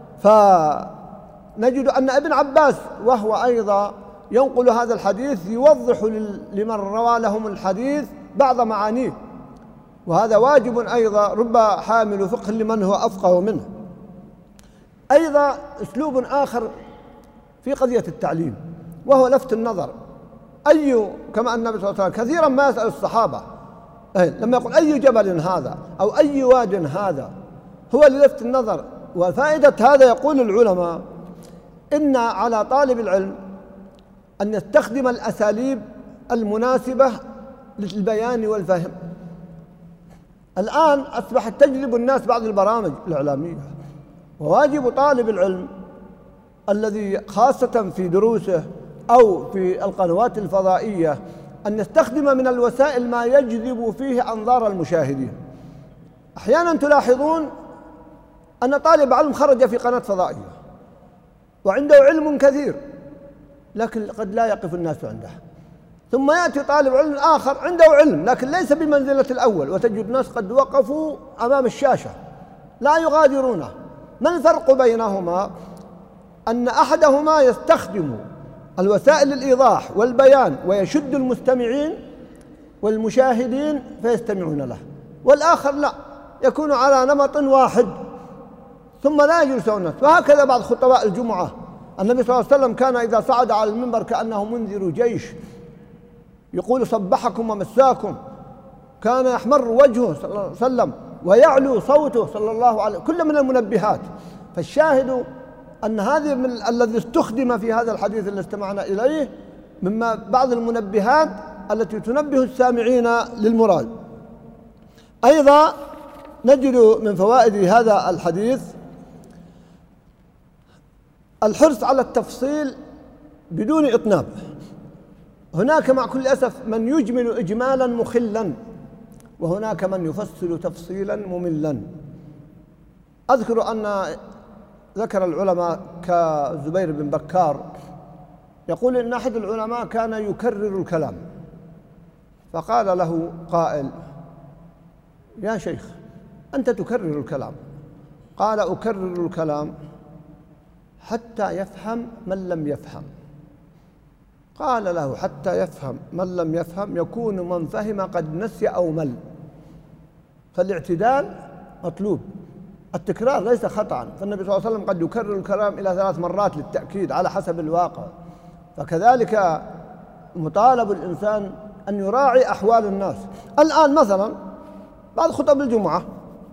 فنجد أن ابن عباس وهو أيضا ينقل هذا الحديث يوضح لمن روى لهم الحديث بعض معانيه، وهذا واجب أيضا رب حامل فقه لمن هو أفقه منه. أيضا أسلوب آخر في قضية التعليم وهو لفت النظر. كما النبي صلى الله عليه وسلم كثيرا ما يسأل الصحابة لما يقول أي جبل هذا أو أي واد هذا، هو للفت النظر. وفائدة هذا يقول العلماء إن على طالب العلم أن يستخدم الأساليب المناسبة للبيان والفهم. الآن أصبحت تجلب الناس بعض البرامج الإعلامية، وواجب طالب العلم الذي خاصة في دروسه أو في القنوات الفضائية أن يستخدم من الوسائل ما يجذب فيه أنظار المشاهدين. أحيانا تلاحظون أن طالب علم خرج في قناة فضائية وعنده علم كثير، لكن قد لا يقف الناس عنده، ثم يأتي طالب علم آخر عنده علم لكن ليس بمنزلة الأول، وتجد الناس قد وقفوا أمام الشاشة لا يغادرونه. ما الفرق بينهما؟ أن أحدهما يستخدم الوسائل الإيضاح والبيان ويشد المستمعين والمشاهدين فيستمعون له، والآخر لا، يكون على نمط واحد ثم لا يجلسون الناس. وهكذا بعض خطباء الجمعة، النبي صلى الله عليه وسلم كان إذا صعد على المنبر كأنه منذر جيش، يقول صبحكم ومساكم، كان يحمر وجهه صلى الله عليه وسلم ويعلو صوته صلى الله عليه وسلم، كل من المنبهات. فالشاهد أن هذه من الذي استخدم في هذا الحديث الذي استمعنا إليه مما بعض المنبهات التي تنبه السامعين للمراد. أيضا نجد من فوائد هذا الحديث الحرص على التفصيل بدون إطناب. هناك مع كل أسف من يجمل إجمالا مخلا، وهناك من يفصل تفصيلا مملا. أذكر أن ذكر العلماء كزبير بن بكار يقول إن أحد العلماء كان يكرر الكلام، فقال له قائل: يا شيخ أنت تكرر الكلام. قال: أكرر الكلام حتى يفهم من لم يفهم. قال له: حتى يفهم من لم يفهم يكون من فهم قد نسي أو مل. فالاعتدال مطلوب، التكرار ليس خطأ، فالنبي صلى الله عليه وسلم قد يكرر الكلام إلى 3 مرات للتأكيد على حسب الواقع. فكذلك مطالب الإنسان أن يراعي أحوال الناس. الآن مثلا بعض خطب الجمعة،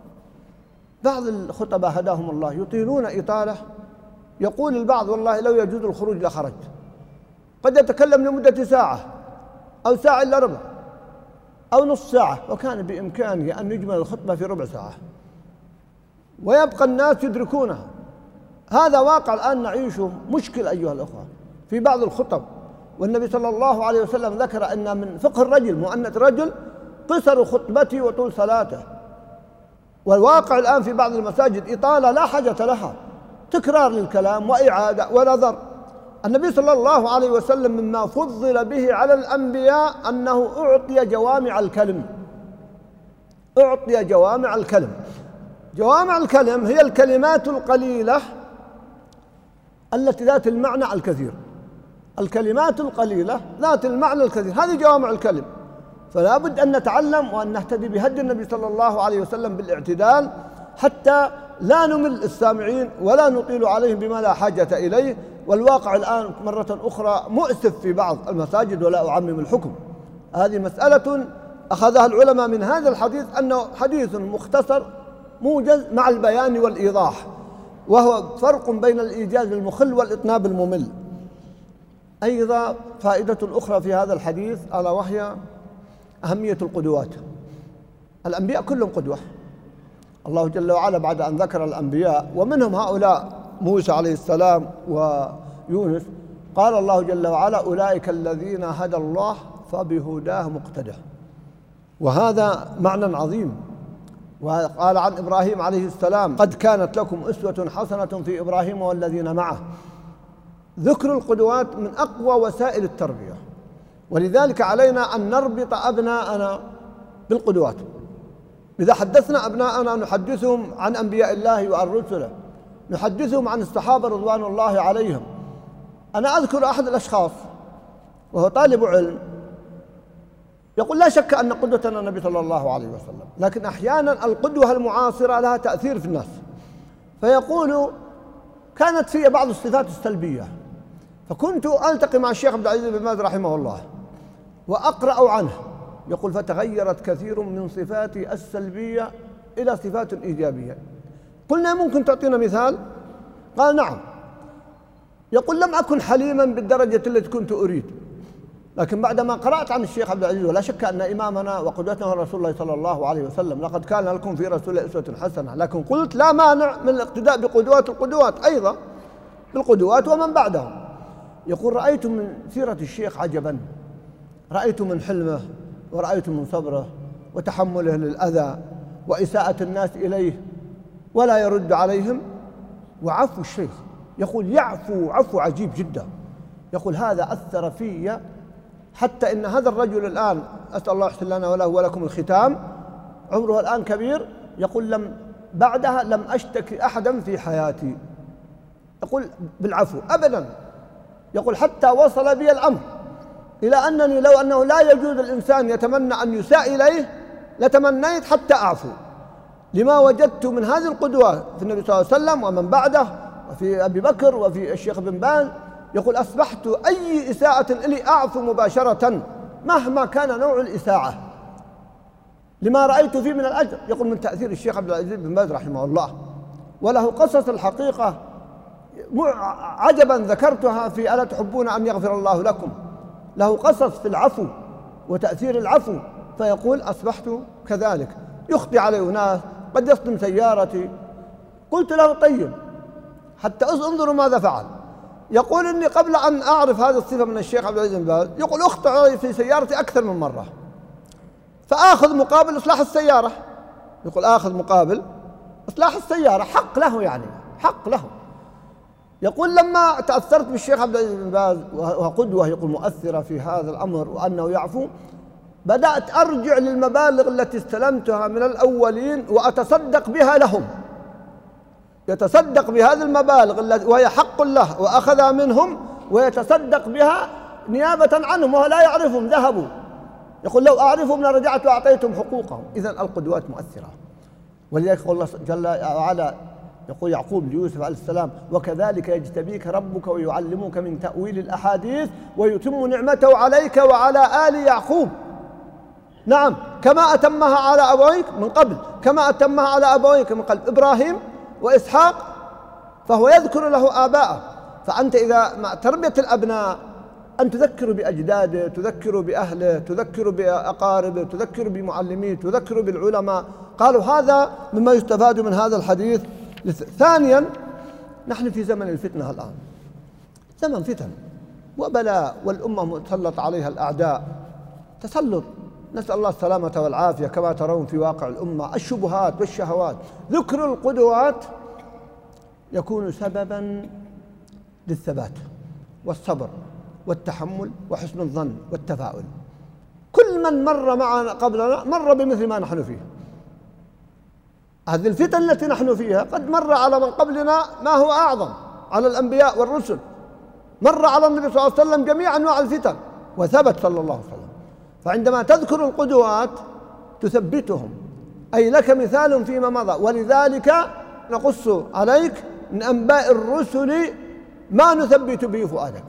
بعض الخطباء هداهم الله يطيلون إطالة، يقول البعض: والله لو يجوز الخروج لخرج. قد يتكلم لمدة ساعة أو ساعة إلا ربع أو نصف ساعة، وكان بإمكانه أن يجمل الخطبة في ربع ساعة ويبقى الناس يدركونها. هذا واقع الآن نعيشه، مشكل أيها الأخوة في بعض الخطب. والنبي صلى الله عليه وسلم ذكر أن من فقه الرجل مؤنة رجل قصر خطبته وطول صلاته. والواقع الآن في بعض المساجد إطالة لا حاجة لها، تكرار للكلام وإعادة ونظر. النبي صلى الله عليه وسلم مما فضل به على الأنبياء أنه أعطي جوامع الكلم. أعطي جوامع الكلم. جوامع الكلم هي الكلمات القليلة التي ذات المعنى الكثير. الكلمات القليلة ذات المعنى الكثير، هذه جوامع الكلم. فلا بد أن نتعلم وأن نهتدي بهدي النبي صلى الله عليه وسلم بالاعتدال، حتى لا نمل السامعين ولا نطيل عليهم بما لا حاجة إليه. والواقع الآن مرة أخرى مؤسف في بعض المساجد، ولا أعمم الحكم. هذه مسألة أخذها العلماء من هذا الحديث أنه حديث مختصر موجز مع البيان والإيضاح، وهو فرق بين الإيجاز المخل والإطناب الممل. أيضا فائدة أخرى في هذا الحديث ألا وهي أهمية القدوات. الأنبياء كلهم قدوة. الله جل وعلا بعد أن ذكر الأنبياء ومنهم هؤلاء موسى عليه السلام ويونس، قال الله جل وعلا: أولئك الذين هدى الله فبهداه مقتدى. وهذا معنى عظيم. وقال عن إبراهيم عليه السلام: قد كانت لكم أسوة حسنة في إبراهيم والذين معه. ذكر القدوات من أقوى وسائل التربية، ولذلك علينا أن نربط أبناءنا بالقدوات. إذا حدثنا أبناءنا نحدثهم عن أنبياء الله وعن رسله، نحدثهم عن الصحابة رضوان الله عليهم. أنا أذكر أحد الأشخاص وهو طالب علم يقول: لا شك أن قدوتنا النبي صلى الله عليه وسلم، لكن أحيانا القدوة المعاصرة لها تأثير في الناس. فيقول: كانت في بعض الصفات السلبية، فكنت ألتقي مع الشيخ عبد العزيز بن باز رحمه الله وأقرأ عنه، يقول: فتغيرت كثير من صفاتي السلبية إلى صفات إيجابية. قلنا: ممكن تعطينا مثال؟ قال: نعم. يقول: لم أكن حليما بالدرجة التي كنت أريد، لكن بعدما قرأت عن الشيخ عبد العزيز، ولا شك أن إمامنا وقدوتنا رسول الله صلى الله عليه وسلم، لقد كان لكم في رسول الله أسوة حسنة، لكن قلت لا مانع من الاقتداء بقدوات القدوات أيضا، بالقدوات ومن بعدهم. يقول: رأيت من سيرة الشيخ عجبا، رأيت من حلمه ورأيت من صبره وتحمله للأذى وإساءة الناس إليه ولا يرد عليهم. وعفو الشيخ، يقول يعفو عفو عجيب جدا، يقول هذا أثر في حتى إن هذا الرجل الآن أسأل الله يحسن لنا وله ولكم الختام، عمره الآن كبير، يقول بعدها لم أشتكي أحدا في حياتي، يقول بالعفو أبدا، يقول حتى وصل بي الأمر إلى أنني لو أنه لا يجوز الإنسان يتمنى أن يساء إليه لتمنيت حتى أعفو، لما وجدت من هذه القدوة في النبي صلى الله عليه وسلم ومن بعده وفي أبي بكر وفي الشيخ بن باز. يقول أصبحت أي إساءة إلي أعفو مباشرة مهما كان نوع الإساءة لما رأيت فيه من الأجر. يقول من تأثير الشيخ عبد العزيز بن باز رحمه الله، وله قصص الحقيقة عجبا ذكرتها في ألا تحبون أن يغفر الله لكم، له قصص في العفو وتأثير العفو. فيقول أصبحت كذلك، يخطي علي ناس، قد يصدم سيارتي، قلت له طيب حتى انظروا ماذا فعل. يقول إني قبل أن أعرف هذه الصفة من الشيخ عبد العزيز بن باز، يقول أخطأ علي في سيارتي أكثر من مرة، فآخذ مقابل إصلاح السيارة، يقول آخذ مقابل إصلاح السيارة، حق له يعني، حق له. يقول لما تأثرت بالشيخ عبد العزيز بن باز وقدوة يقول مؤثرة في هذا الأمر وأنه يعفو، بدأت أرجع للمبالغ التي استلمتها من الأولين وأتصدق بها لهم، يتصدق بهذه المبالغ التي وهي حق له وأخذها منهم ويتصدق بها نيابة عنهم وهو لا يعرفهم، ذهبوا. يقول لو أعرفهم لرجعت وأعطيتهم حقوقهم. إذن القدوات مؤثرة، ولذلك يقول الله جل وعلا، يقول يعقوب ليوسف عليه السلام وكذلك يجتبيك ربك ويعلمك من تأويل الأحاديث ويتم نعمته عليك وعلى آل يعقوب. نعم، كما أتمها على أبويك من قبل، كما أتمها على أبويك من قبل إبراهيم وإسحاق، فهو يذكر له آباءه. فأنت إذا مع تربية الأبناء أن تذكروا بأجداده، تذكروا بأهله، تذكروا بأقاربه، تذكروا بمعلميه، تذكروا بالعلماء. قالوا هذا مما يستفاد من هذا الحديث. ثانيا، نحن في زمن الفتنة الآن، زمن فتن وبلاء، والأمة مسلط عليها الأعداء تسلط، نسأل الله السلامة والعافية. كما ترون في واقع الأمة الشبهات والشهوات. ذكر القدوات يكون سببا للثبات والصبر والتحمل وحسن الظن والتفاؤل. كل من مر معنا قبلنا مر بمثل ما نحن فيه. هذه الفتن التي نحن فيها قد مر على من قبلنا ما هو أعظم، على الأنبياء والرسل، مر على النبي صلى الله عليه وسلم جميع أنواع الفتن وثبت صلى الله عليه وسلم. فعندما تذكر القدوات تثبتهم، أي لك مثال فيما مضى. ولذلك نقص عليك من أنباء الرسل ما نثبت به فؤادك.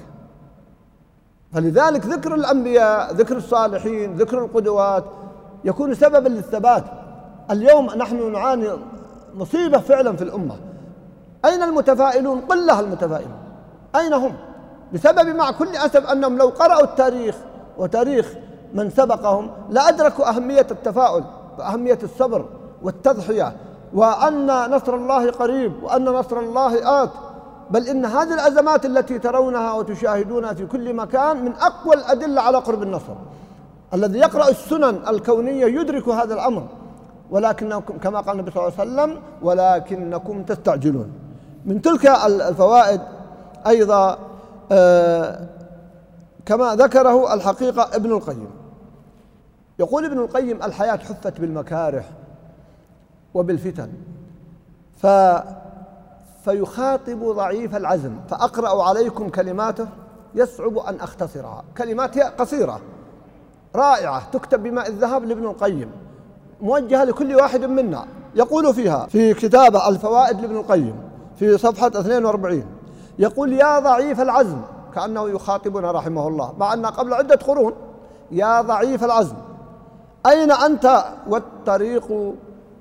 فلذلك ذكر الأنبياء، ذكر الصالحين، ذكر القدوات يكون سببا للثبات. اليوم نحن نعاني مصيبة فعلا في الأمة. أين المتفائلون؟ قلة المتفائلون، أين هم؟ بسبب مع كل أسف أنهم لو قرأوا التاريخ وتاريخ من سبقهم لأدركوا أهمية التفاؤل وأهمية الصبر والتضحية، وأن نصر الله قريب، وأن نصر الله آت. بل إن هذه الأزمات التي ترونها وتشاهدونها في كل مكان من أقوى الأدلة على قرب النصر. الذي يقرأ السنن الكونية يدرك هذا الأمر، ولكنكم كما قال النبي صلى الله عليه وسلم ولكنكم تستعجلون. من تلك الفوائد أيضا كما ذكره الحقيقة ابن القيم، يقول ابن القيم الحياة حفت بالمكاره وبالفتن، فيخاطب ضعيف العزم. فأقرأ عليكم كلماته يصعب أن أختصرها، كلمات هي قصيرة رائعة تكتب بماء الذهب لابن القيم، موجهة لكل واحد منا. يقول فيها في كتابه الفوائد لابن القيم في صفحة 42، يقول يا ضعيف العزم، كأنه يخاطبنا رحمه الله مع أن قبل عدة قرون، يا ضعيف العزم أين أنت؟ والطريق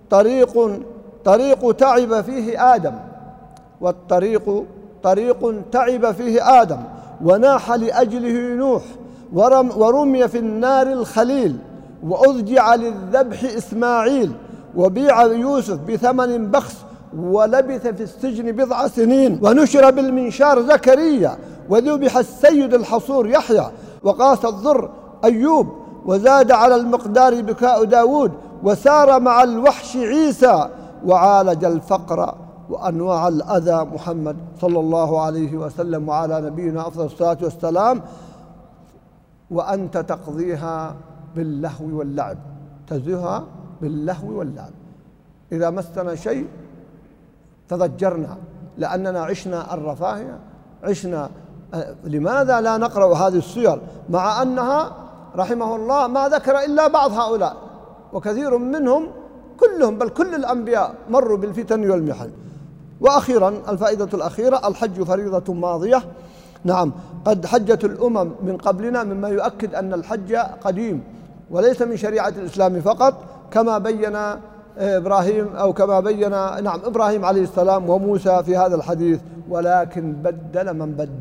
طريق تعب فيه آدم، والطريق طريق تعب فيه آدم وناح لأجله نوح، ورمي في النار الخليل، وأضجع للذبح إسماعيل، وبيع يوسف بثمن بخس، ولبث في السجن 9 سنين، ونشر بالمنشار زكريا، وذبح السيد الحصور يحيى، وقاس الضر أيوب، وزاد على المقدار بكاء داود، وسار مع الوحش عيسى، وعالج الفقر وأنواع الأذى محمد صلى الله عليه وسلم وعلى نبينا أفضل الصلاة والسلام، وأنت تقضيها باللهو واللعب، تزهها باللهو واللعب. إذا مسنا شيء تضجرنا لأننا عشنا الرفاهية، عشنا. لماذا لا نقرأ هذه السير مع أنها رحمه الله ما ذكر إلا بعض هؤلاء، وكثير منهم كلهم بل كل الأنبياء مروا بالفتن والمحن. وأخيرا الفائدة الأخيرة: الحج فريضة ماضية. نعم، قد حجت الأمم من قبلنا، مما يؤكد أن الحج قديم وليس من شريعة الإسلام فقط، كما بين إبراهيم أو كما بين إبراهيم عليه السلام وموسى في هذا الحديث. ولكن بدل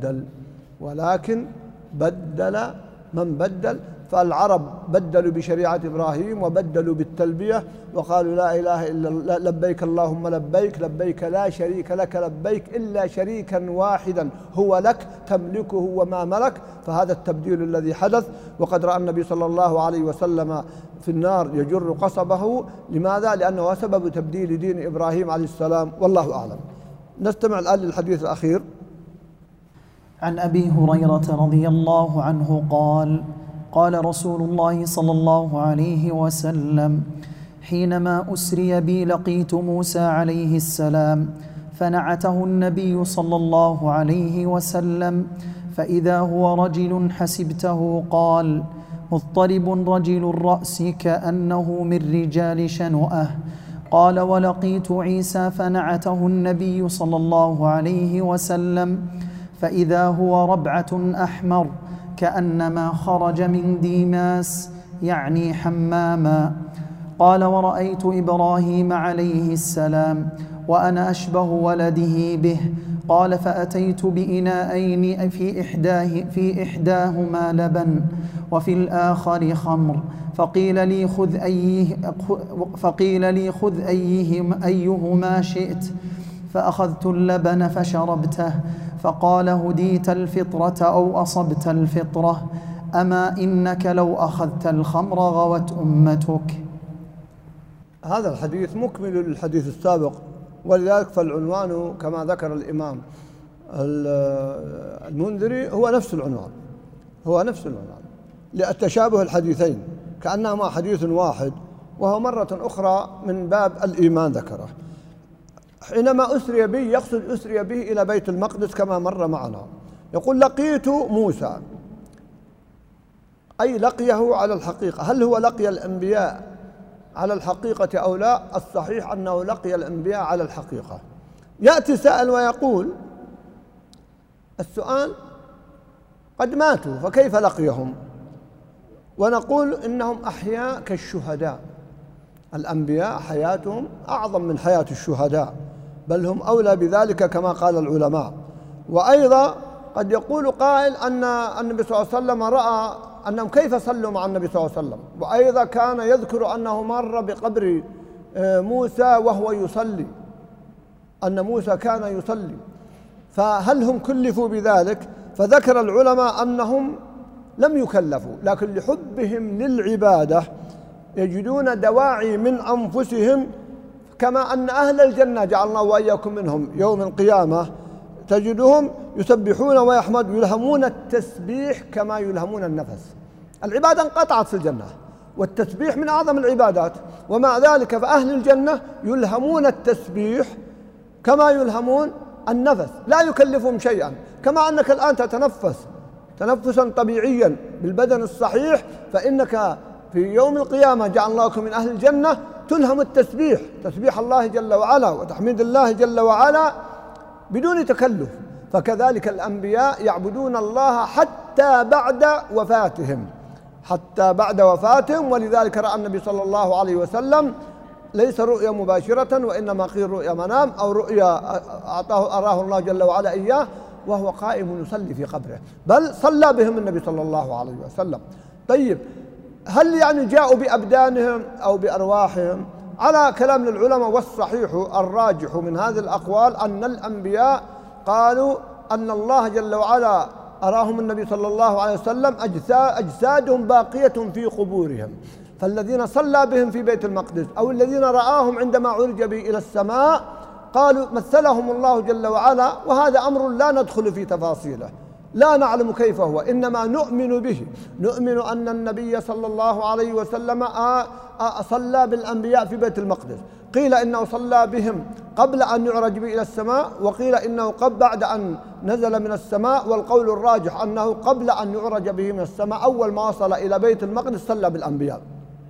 من بدل، فالعرب بدلوا بشريعة إبراهيم وبدلوا بالتلبية وقالوا لا إله إلا الله، لبيك اللهم لبيك، لبيك لا شريك لك لبيك إلا شريكا واحدا هو لك تملكه وما ملك. فهذا التبديل الذي حدث. وقد رأى النبي صلى الله عليه وسلم في النار يجر قصبه. لماذا؟ لأنه سبب تبديل دين إبراهيم عليه السلام، والله أعلم. نستمع الآن للحديث الأخير. عن أبي هريرة رضي الله عنه قال: قال رسول الله صلى الله عليه وسلم: حينما أسري بي لقيت موسى عليه السلام، فنعته النبي صلى الله عليه وسلم، فإذا هو رجل حسبته قال: مضطرب رجل الرأس كأنه من رجال شنؤه. قال: ولقيت عيسى فنعته النبي صلى الله عليه وسلم، فإذا هو ربعة أحمر كأنما خرج من ديماس، يعني حماما. قال: ورأيت إبراهيم عليه السلام وأنا أشبه ولده به. قال: فأتيت بإناءين في إحداهما لبن وفي الآخر خمر، فقيل لي خذ أيهما شئت، فأخذت اللبن فشربته، فقال: هديت الفطرة أو أصبت الفطرة، أما إنك لو أخذت الخمر غوت أمتك. هذا الحديث مكمل للحديث السابق، ولذلك فالعنوان كما ذكر الإمام المنذري هو نفس العنوان للتشابه الحديثين، كأنهما حديث واحد، وهو مرة أخرى من باب الإيمان ذكره. حينما أسري به يقصد أسري به إلى بيت المقدس كما مر معنا. يقول: لقيت موسى، أي لقيه على الحقيقة. هل هو لقي الأنبياء على الحقيقة أو لا؟ الصحيح أنه لقي الأنبياء على الحقيقة. يأتي سائل ويقول: السؤال قد ماتوا فكيف لقيهم؟ ونقول إنهم أحياء كالشهداء. الأنبياء حياتهم أعظم من حياة الشهداء، بل هم أولى بذلك كما قال العلماء. وأيضا قد يقول قائل أن النبي صلى الله عليه وسلم رأى أنهم كيف صلوا مع النبي صلى الله عليه وسلم، وأيضا كان يذكر أنه مر بقبر موسى وهو يصلي، أن موسى كان يصلي، فهل هم كلفوا بذلك؟ فذكر العلماء أنهم لم يكلفوا، لكن لحبهم للعبادة يجدون دواعي من أنفسهم، كما أن أهل الجنة جعل الله وإياكم منهم يوم القيامة تجدهم يسبحون ويحمدون، يلهمون التسبيح كما يلهمون النفس. العبادة انقطعت في الجنة، والتسبيح من أعظم العبادات، ومع ذلك فأهل الجنة يلهمون التسبيح كما يلهمون النفس، لا يكلفهم شيئا. كما أنك الآن تتنفس تنفسا طبيعيا بالبدن الصحيح، فإنك في يوم القيامة جعل الله من أهل الجنة تلهم التسبيح، تسبيح الله جل وعلا وتحميد الله جل وعلا بدون تكلف. فكذلك الأنبياء يعبدون الله حتى بعد وفاتهم، ولذلك رأى النبي صلى الله عليه وسلم ليس رؤيا مباشرة، وإنما قيل رؤيا منام أو رؤيا أراه الله جل وعلا إياه وهو قائم يصلي في قبره، بل صلى بهم النبي صلى الله عليه وسلم. طيب، هل يعني جاءوا بأبدانهم أو بأرواحهم؟ على كلام للعلماء، والصحيح الراجح من هذه الأقوال أن الأنبياء قالوا أن الله جل وعلا أراهم النبي صلى الله عليه وسلم أجسادهم باقية في قبورهم، فالذين صلى بهم في بيت المقدس أو الذين رآهم عندما عرج به إلى السماء قالوا مثلهم الله جل وعلا، وهذا أمر لا ندخل في تفاصيله، لا نعلم كيف هو، إنما نؤمن به، نؤمن أن النبي صلى الله عليه وسلم صلى بالأنبياء في بيت المقدس. قيل إنه صلى بهم قبل أن يعرج به إلى السماء، وقيل إنه بعد أن نزل من السماء، والقول الراجح أنه قبل أن يعرج به من السماء أول ما وصل إلى بيت المقدس صلى بالأنبياء.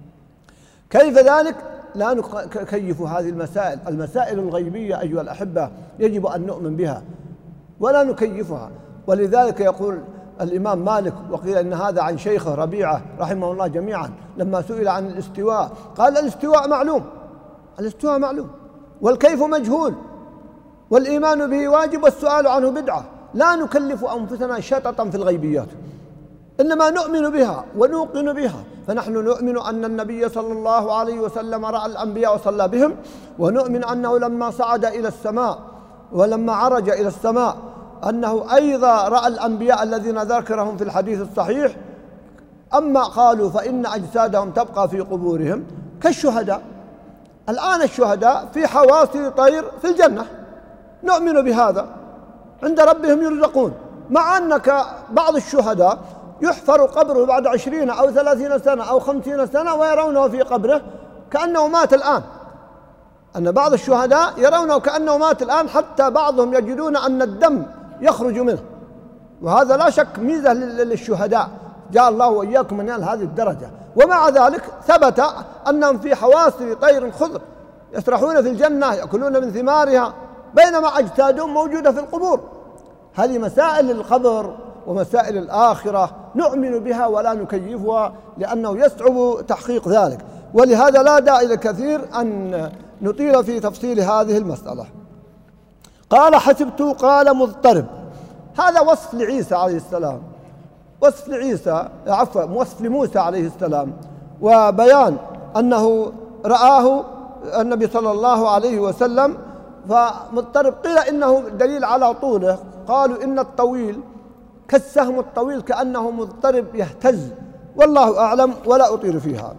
كيف ذلك؟ لا نكيف هذه المسائل، المسائل الغيبية أيها الأحبة يجب أن نؤمن بها ولا نكيفها. ولذلك يقول الإمام مالك، وقيل إن هذا عن شيخه ربيعة رحمه الله جميعا، لما سئل عن الاستواء قال الاستواء معلوم، الاستواء معلوم والكيف مجهول، والإيمان به واجب والسؤال عنه بدعة. لا نكلف أنفسنا شططا في الغيبيات، إنما نؤمن بها ونوقن بها. فنحن نؤمن أن النبي صلى الله عليه وسلم رأى الأنبياء وصلى بهم، ونؤمن أنه لما صعد إلى السماء ولما عرج إلى السماء أنه أيضا رأى الأنبياء الذين ذكرهم في الحديث الصحيح. أما قالوا فإن أجسادهم تبقى في قبورهم كالشهداء. الآن الشهداء في حواصل طير في الجنة، نؤمن بهذا، عند ربهم يرزقون، مع أنك بعض الشهداء يحفر قبره بعد 20 أو 30 سنة أو 50 سنة ويرونه في قبره كأنه مات الآن. أن بعض الشهداء يرونه كأنه مات الآن، حتى بعضهم يجدون أن الدم يخرج منه، وهذا لا شك ميزة للشهداء، جاء الله وإياكم من هذه الدرجة. ومع ذلك ثبت أنهم في حواصل طير خضر يسرحون في الجنة يأكلون من ثمارها، بينما أجسادهم موجودة في القبور. هذه مسائل القبر ومسائل الآخرة نؤمن بها ولا نكيفها، لأنه يصعب تحقيق ذلك، ولهذا لا داعي لكثير أن نطيل في تفصيل هذه المسألة. قال حسبت، قال مضطرب. هذا وصف لعيسى عليه السلام، وصف لعيسى عفوا وصف لموسى عليه السلام، وبيان أنه رآه النبي صلى الله عليه وسلم. فمضطرب قيل إنه دليل على طوله، قالوا إن الطويل كالسهم الطويل كأنه مضطرب يهتز، والله أعلم ولا أطيل فيها.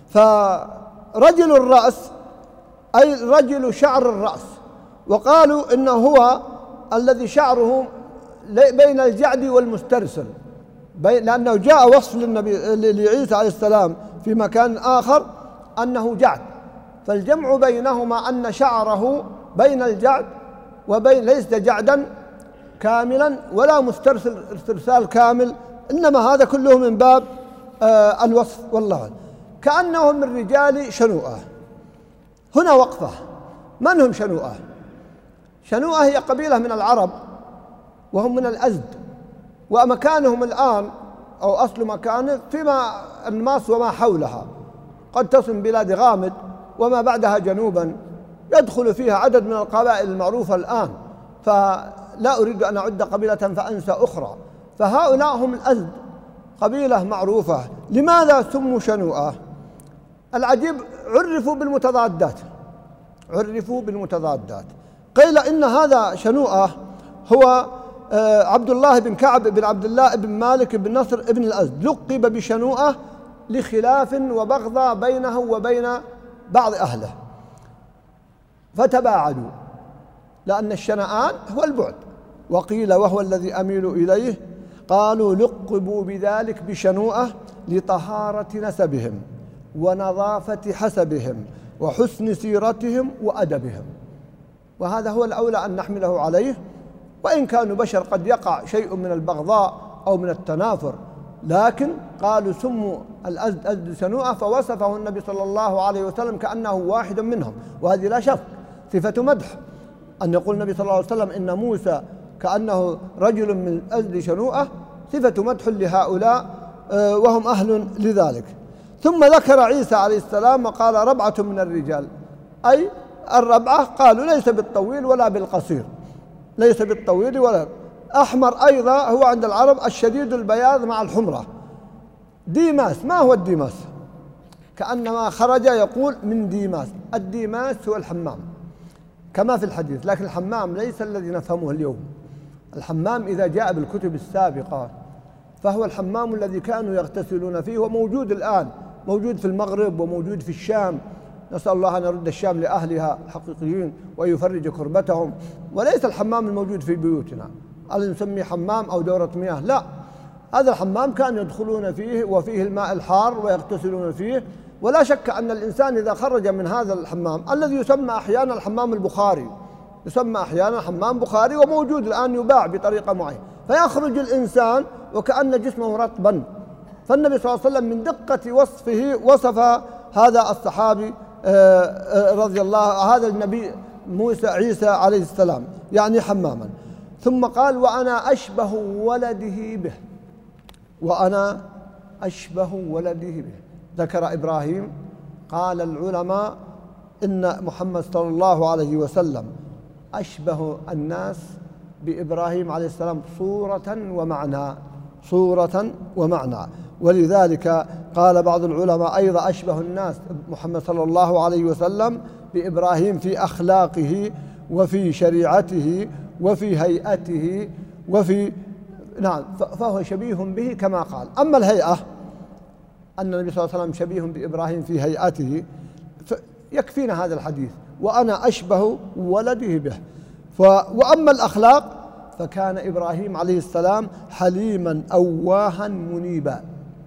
فرجل الرأس أي رجل شعر الرأس، وقالوا إنه هو الذي شعره بين الجعد والمسترسل، لأنه جاء وصف لعيسى عليه السلام في مكان آخر أنه جعد، فالجمع بينهما أن شعره بين الجعد وبين، ليس جعدا كاملا ولا مسترسل استرسال كامل، إنما هذا كله من باب الوصف. والله كأنهم من رجال شنوءة. هنا وقفة، من هم شنوءة؟ شنوءة هي قبيلة من العرب وهم من الأزد، ومكانهم الآن أو أصل مكانه فيما النماص وما حولها، قد تصل بلاد غامد وما بعدها جنوبا، يدخل فيها عدد من القبائل المعروفة الآن، فلا أريد أن أعد قبيلة فأنسى أخرى. فهؤلاء هم الأزد، قبيلة معروفة. لماذا سموا شنوءة؟ العجيب عرفوا بالمتضادات، عرفوا بالمتضادات. قيل إن هذا شنوءة هو عبد الله بن كعب بن عبد الله بن مالك بن نصر بن الأزد، لقب بشنوءة لخلاف وبغضاء بينه وبين بعض أهله، فتباعدوا، لأن الشنآن هو البعد. وقيل وهو الذي أميل إليه، قالوا لقبوا بذلك بشنوءة لطهارة نسبهم ونظافة حسبهم وحسن سيرتهم وأدبهم، وهذا هو الأولى أن نحمله عليه، وإن كانوا بشر قد يقع شيء من البغضاء أو من التنافر، لكن قالوا سموا الأزد أزد شنوءة، فوصفه النبي صلى الله عليه وسلم كأنه واحد منهم، وهذه لا شك صفة مدح، أن يقول النبي صلى الله عليه وسلم إن موسى كأنه رجل من أزد شنوءة، صفة مدح لهؤلاء وهم أهل لذلك. ثم ذكر عيسى عليه السلام وقال ربعة من الرجال، أي الربعة قالوا ليس بالطويل ولا بالقصير، ليس بالطويل ولا أحمر، أيضا هو عند العرب الشديد البياض مع الحمرة. ديماس، ما هو الديماس؟ كأنما خرج يقول من ديماس، الديماس هو الحمام كما في الحديث، لكن الحمام ليس الذي نفهمه اليوم. الحمام إذا جاء بالكتب السابقة فهو الحمام الذي كانوا يغتسلون فيه وموجود الآن موجود في المغرب وموجود في الشام، نسأل الله أن يرد الشام لأهلها حقيقيين ويفرج كربتهم، وليس الحمام الموجود في بيوتنا اللي نسميه حمام أو دورة مياه، لا، هذا الحمام كانوا يدخلون فيه وفيه الماء الحار ويغتسلون فيه. ولا شك أن الإنسان إذا خرج من هذا الحمام الذي يسمى أحيانا الحمام البخاري، يسمى أحيانا حمام بخاري وموجود الآن يباع بطريقة معينة، فيخرج الإنسان وكأن جسمه رطبا. فالنبي صلى الله عليه وسلم من دقة وصفه وصف هذا الصحابي رضي الله، هذا النبي عيسى عليه السلام يعني حماما. ثم قال وأنا أشبه ولده به، وأنا أشبه ولده به. ذكر إبراهيم، قال العلماء إن محمد صلى الله عليه وسلم أشبه الناس بإبراهيم عليه السلام صورة ومعنى، صورة ومعنى. ولذلك قال بعض العلماء أيضا أشبه الناس محمد صلى الله عليه وسلم بإبراهيم في أخلاقه وفي شريعته وفي هيئته وفي نعم، فهو شبيه به كما قال. أما الهيئة أن النبي صلى الله عليه وسلم شبيه بإبراهيم في هيئته يكفينا هذا الحديث، وأنا أشبه ولده به. وأما الأخلاق فكان إبراهيم عليه السلام حليما أواها منيبا،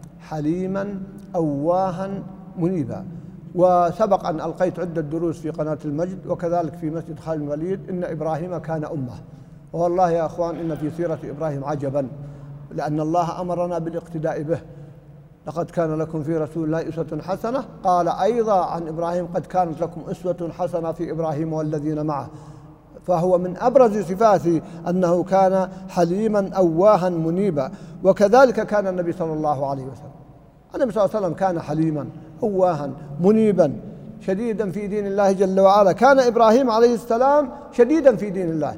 حليما أواها منيبا. وسبق أن ألقيت عدة دروس في قناة المجد وكذلك في مسجد خالد بن الوليد إن إبراهيم كان أمة. والله يا أخوان إن في سيرة إبراهيم عجبا، لأن الله أمرنا بالاقتداء به. لقد كان لكم في رسول الله أسوة حسنة. قال أيضا عن إبراهيم قد كانت لكم أسوة حسنة في إبراهيم والذين معه. فهو من أبرز صفاته أنه كان حليما أواها منيبا. وكذلك كان النبي صلى الله عليه وسلم، النبي صلى الله عليه وسلم كان حليما أواها منيبا شديدا في دين الله جل وعلا. كان إبراهيم عليه السلام شديدا في دين الله،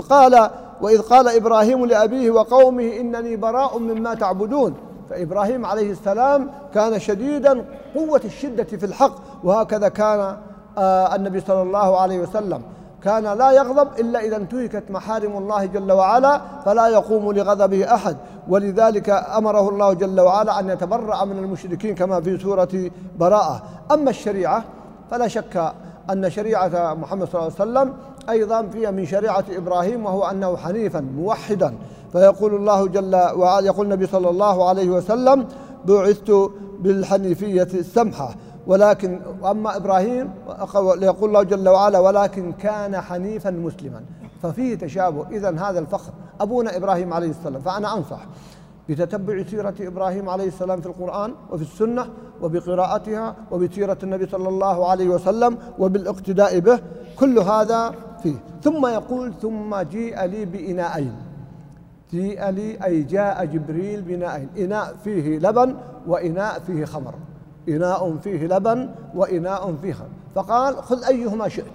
وإذ قال إبراهيم لأبيه وقومه إنني براء مما تعبدون. فإبراهيم عليه السلام كان شديدا قوة الشدة في الحق. وهكذا كان النبي صلى الله عليه وسلم، كان لا يغضب إلا إذا انتهكت محارم الله جل وعلا، فلا يقوم لغضبه أحد. ولذلك أمره الله جل وعلا أن يتبرأ من المشركين كما في سورة براءة. أما الشريعة فلا شك أن شريعة محمد صلى الله عليه وسلم أيضا فيها من شريعة إبراهيم، وهو أنه حنيفا موحدا. فيقول الله جل وعلا، يقول النبي صلى الله عليه وسلم بعثت بالحنيفية السمحة. ولكن أما إبراهيم يقول الله جل وعلا ولكن كان حنيفا مسلما، ففيه تشابه. إذن هذا الفخر أبونا إبراهيم عليه السلام. فأنا أنصح بتتبع سيرة إبراهيم عليه السلام في القرآن وفي السنة وبقراءتها وبسيرة النبي صلى الله عليه وسلم وبالاقتداء به، كل هذا فيه. ثم يقول ثم جيء لي بإناءين، جيء لي أي جاء جبريل بإناءين، إناء فيه لبن وإناء فيه خمر، إناء فيه لبن وإناء فيه خمر، فقال خذ أيهما شئت.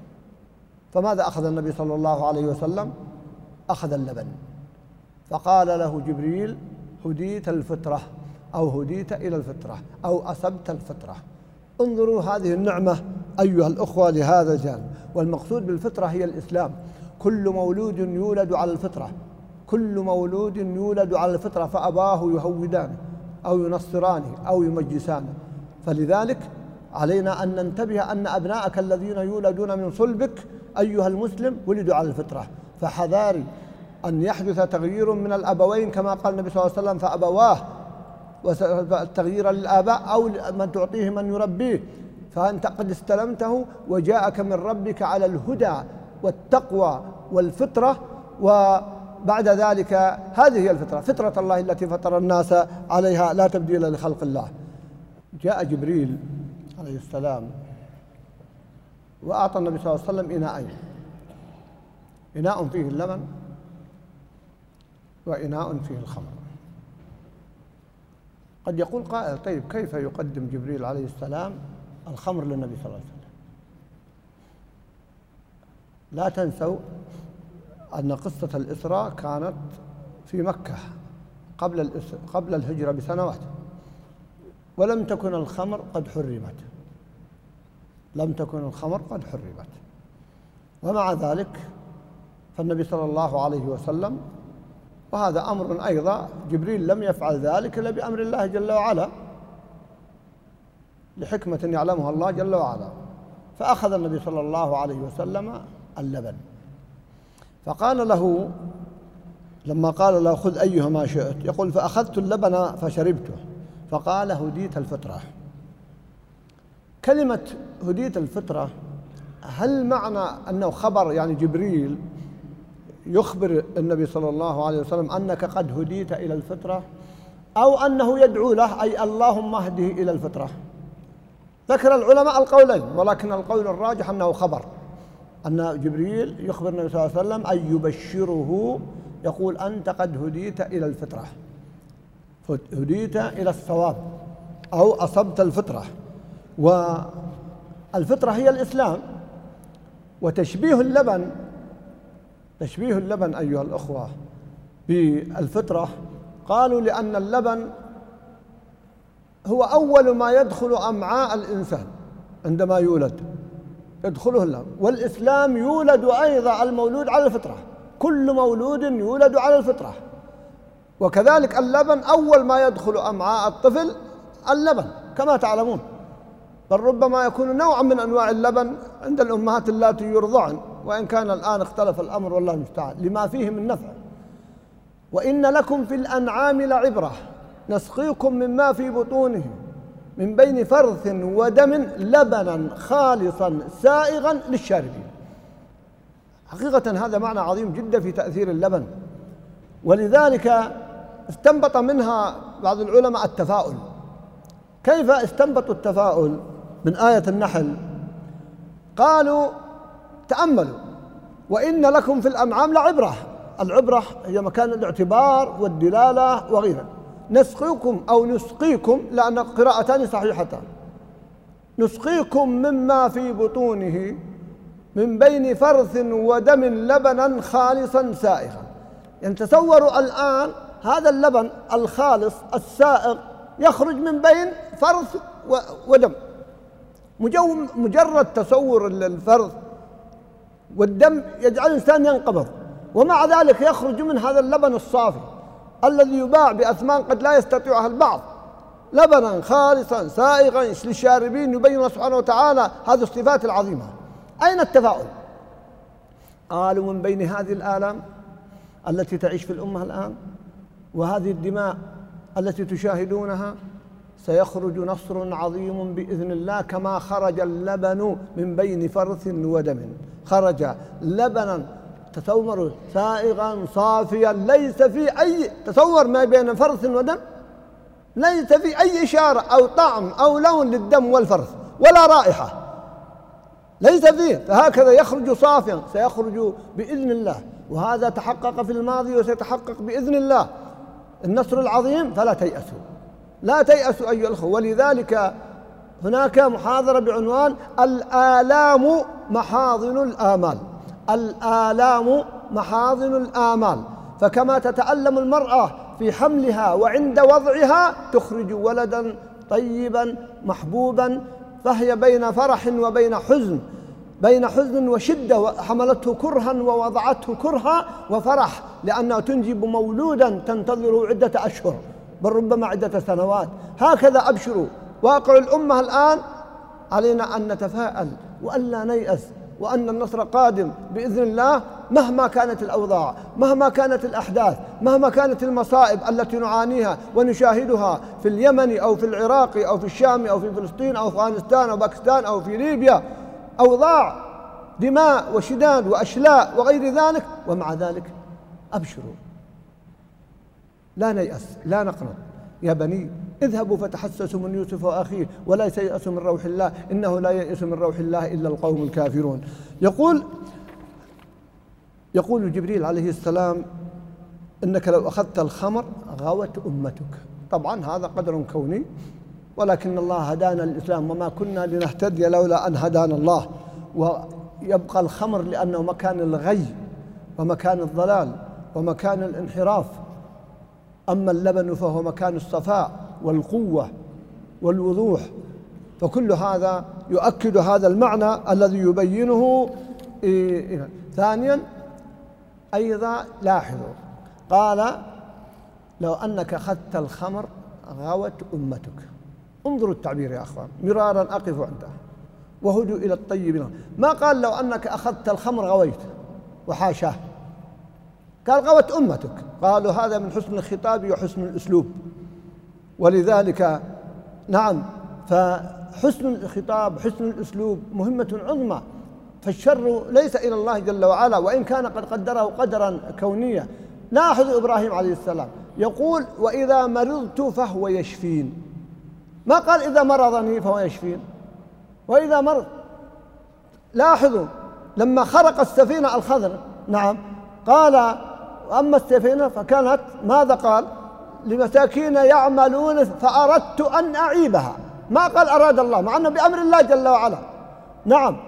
فماذا أخذ النبي صلى الله عليه وسلم؟ أخذ اللبن. فقال له جبريل هديت الفطرة أو هديت إلى الفطرة أو أصبت الفطرة. انظروا هذه النعمة أيها الأخوة لهذا الجانب. والمقصود بالفطرة هي الإسلام. كل مولود يولد على الفطرة، كل مولود يولد على الفطرة، فأباه يهودانه أو ينصرانه أو يمجسانه. فلذلك علينا أن ننتبه أن أبناءك الذين يولدون من صلبك أيها المسلم ولدوا على الفطرة. فحذاري أن يحدث تغيير من الأبوين كما قال النبي صلى الله عليه وسلم فأبواه، والتغيير للآباء أو من تعطيه من يربيه. فأنت قد استلمته وجاءك من ربك على الهدى والتقوى والفطرة، وبعد ذلك هذه هي الفطرة، فطرة الله التي فطر الناس عليها لا تبديل لخلق الله. جاء جبريل عليه السلام وأعطى النبي صلى الله عليه وسلم إناءين، إناء فيه اللبن وإناء فيه الخمر. قد يقول قائل طيب كيف يقدم جبريل عليه السلام الخمر للنبي صلى الله عليه وسلم؟ لا تنسوا أن قصة الإسراء كانت في مكة قبل الهجرة بسنوات، ولم تكن الخمر قد حرمت، لم تكن الخمر قد حرمت. ومع ذلك فالنبي صلى الله عليه وسلم، وهذا أمر أيضا جبريل لم يفعل ذلك إلا بأمر الله جل وعلا، لحكمة يعلمها الله جل وعلا. فأخذ النبي صلى الله عليه وسلم اللبن، فقال له لما قال له خذ أيهما شئت، يقول فأخذت اللبن فشربته، فقال هديت الفطرة. كلمة هديت الفطرة هل معنى أنه خبر، يعني جبريل يخبر النبي صلى الله عليه وسلم أنك قد هديت إلى الفطرة، أو أنه يدعو له أي اللهم اهده إلى الفطرة؟ ذكر العلماء القولين، ولكن القول الراجح أنه خبر، أن جبريل يخبر النبي صلى الله عليه وسلم أي يبشره، يقول أنت قد هديت إلى الفطرة، هديت إلى الصواب أو أصبت الفطرة. والفطرة هي الإسلام. وتشبيه اللبن، تشبيه اللبن أيها الأخوة بالفطرة، قالوا لأن اللبن هو أول ما يدخل أمعاء الإنسان عندما يولد، يدخله اللبن. والإسلام يولد أيضا المولود على الفطرة، كل مولود يولد على الفطرة. وكذلك اللبن أول ما يدخل أمعاء الطفل اللبن كما تعلمون، بل ربما يكون نوعا من أنواع اللبن عند الأمهات اللاتي يرضعن، وإن كان الآن اختلف الأمر والله المستعان لما فيه من نفع. وإن لكم في الأنعام لعبرة نسقيكم مما في بطونه من بين فرث ودم لبنا خالصا سائغا للشاربين. حقيقة هذا معنى عظيم جدا في تأثير اللبن، ولذلك استنبط منها بعض العلماء التفاؤل. كيف استنبطوا التفاؤل من آية النحل؟ قالوا تأملوا وإن لكم في الأنعام لعبرة. العبرة هي مكان الاعتبار والدلالة وغيرها. نسقيكم أو نسقيكم، لأن قراءتان صحيحتان، نسقيكم مما في بطونه من بين فرث ودم لبنا خالصا سائغا. يعني تصوروا الآن هذا اللبن الخالص السائغ يخرج من بين فرث ودم. مجرد تصور الفرث والدم يجعل الإنسان ينقبض، ومع ذلك يخرج من هذا اللبن الصافي الذي يباع بأثمان قد لا يستطيعها البعض، لبنا خالصا سائغا للشاربين، يبين الله سبحانه وتعالى هذه الصفات العظيمة. أين التفاؤل؟ قالوا من بين هذه الآلام التي تعيش في الأمة الآن وهذه الدماء التي تشاهدونها سيخرج نصر عظيم بإذن الله، كما خرج اللبن من بين فرث ودم. خرج لبنا تصور سائغا صافيا، ليس في أي تصور ما بين فرث ودم، ليس في أي إشارة أو طعم أو لون للدم والفرث ولا رائحة، ليس فيه. فهكذا يخرج صافيا، سيخرج بإذن الله، وهذا تحقق في الماضي وسيتحقق بإذن الله النصر العظيم. فلا تيأسوا، لا تيأسوا أيها الأخوة. ولذلك هناك محاضرة بعنوان الآلام محاضن الآمال. الآلام محاضن الآمال. فكما تتألم المرأة في حملها وعند وضعها تخرج ولدا طيبا محبوبا، فهي بين فرح وبين حزن، بين حزن وشدة، حملته كرها ووضعته كرها، وفرح لأنها تنجب مولودا تنتظره عدة أشهر بل ربما عدة سنوات. هكذا أبشروا واقع الأمة الآن. علينا أن نتفاءل وأن لا نيأس، وأن النصر قادم بإذن الله، مهما كانت الأوضاع، مهما كانت الأحداث، مهما كانت المصائب التي نعانيها ونشاهدها في اليمن أو في العراق أو في الشام أو في فلسطين أو أفغانستان أو باكستان أو في ليبيا، أوضاع دماء وشداد وأشلاء وغير ذلك، ومع ذلك أبشروا، لا نيأس، لا نقنط. يا بني اذهبوا فتحسسوا من يوسف وأخيه ولا تيأسوا من روح الله إنه لا ييأس من روح الله إلا القوم الكافرون. يقول جبريل عليه السلام إنك لو أخذت الخمر غوت أمتك. طبعا هذا قدر كوني، ولكن الله هدانا للإسلام وما كنا لنهتدي لولا أن هدانا الله. ويبقى الخمر لأنه مكان الغي ومكان الضلال ومكان الانحراف، أما اللبن فهو مكان الصفاء والقوة والوضوح. فكل هذا يؤكد هذا المعنى الذي يبينه. ثانيا أيضا لاحظوا، قال لو أنك أخذت الخمر غوت أمتك. انظروا التعبير يا أخوان، مرارا أقف عنده وهدوا إلى الطيب. ما قال لو أنك أخذت الخمر غويت، وحاشاه، قال غوت أمتك. قالوا هذا من حسن الخطاب وحسن الأسلوب. ولذلك نعم، فحسن الخطاب حسن الأسلوب مهمة عظمى. فالشر ليس إلى الله جل وعلا، وإن كان قد قدره قدرا كونيا. لاحظ إبراهيم عليه السلام يقول وإذا مرضت فهو يشفين، ما قال إذا مرضني فهو يشفين، وإذا مرض. لاحظوا لما خرق السفينة الخضر، نعم، قال أما السفينة فكانت ماذا قال؟ لمساكين يعملون فأردت أن أعيبها، ما قال أراد الله، مع أنه بأمر الله جل وعلا. نعم،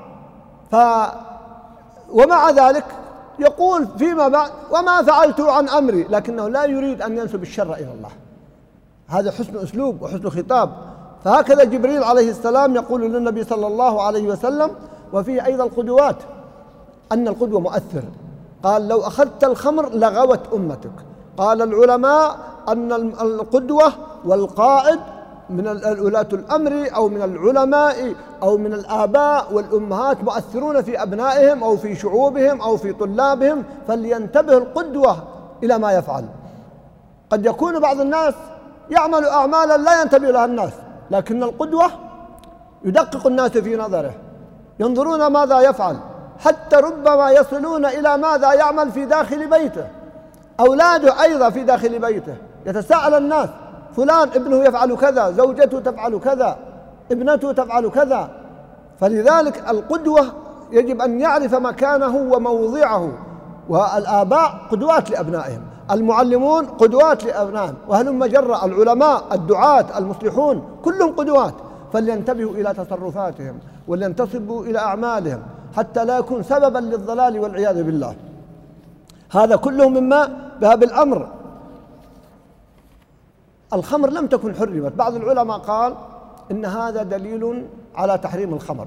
ومع ذلك يقول فيما بعد وما فعلت عن أمري، لكنه لا يريد أن ينسب الشر إلى الله. هذا حسن أسلوب وحسن خطاب. فهكذا جبريل عليه السلام يقول للنبي صلى الله عليه وسلم، وفيه أيضا القدوات، أن القدوة مؤثر. قال لو أخذت الخمر لغوت أمتك. قال العلماء أن القدوة والقائد من ولاة الأمر أو من العلماء أو من الآباء والأمهات مؤثرون في أبنائهم أو في شعوبهم أو في طلابهم، فلينتبه القدوة إلى ما يفعل. قد يكون بعض الناس يعمل أعمالا لا ينتبه لها الناس، لكن القدوة يدقق الناس في نظره، ينظرون ماذا يفعل، حتى ربما يصلون إلى ماذا يعمل في داخل بيته. أولاده أيضا في داخل بيته يتساءل الناس، فلان ابنه يفعل كذا، زوجته تفعل كذا، ابنته تفعل كذا. فلذلك القدوة يجب أن يعرف مكانه وموضعه. والآباء قدوات لأبنائهم، المعلمون قدوات لأبنائهم، وهلم جرى العلماء، الدعاة، المصلحون، كلهم قدوات. فلينتبهوا إلى تصرفاتهم ولينتصبوا إلى أعمالهم حتى لا يكون سببا للضلال والعياذ بالله. هذا كله مما باب الأمر. الخمر لم تكن حرمت. بعض العلماء قال إن هذا دليل على تحريم الخمر،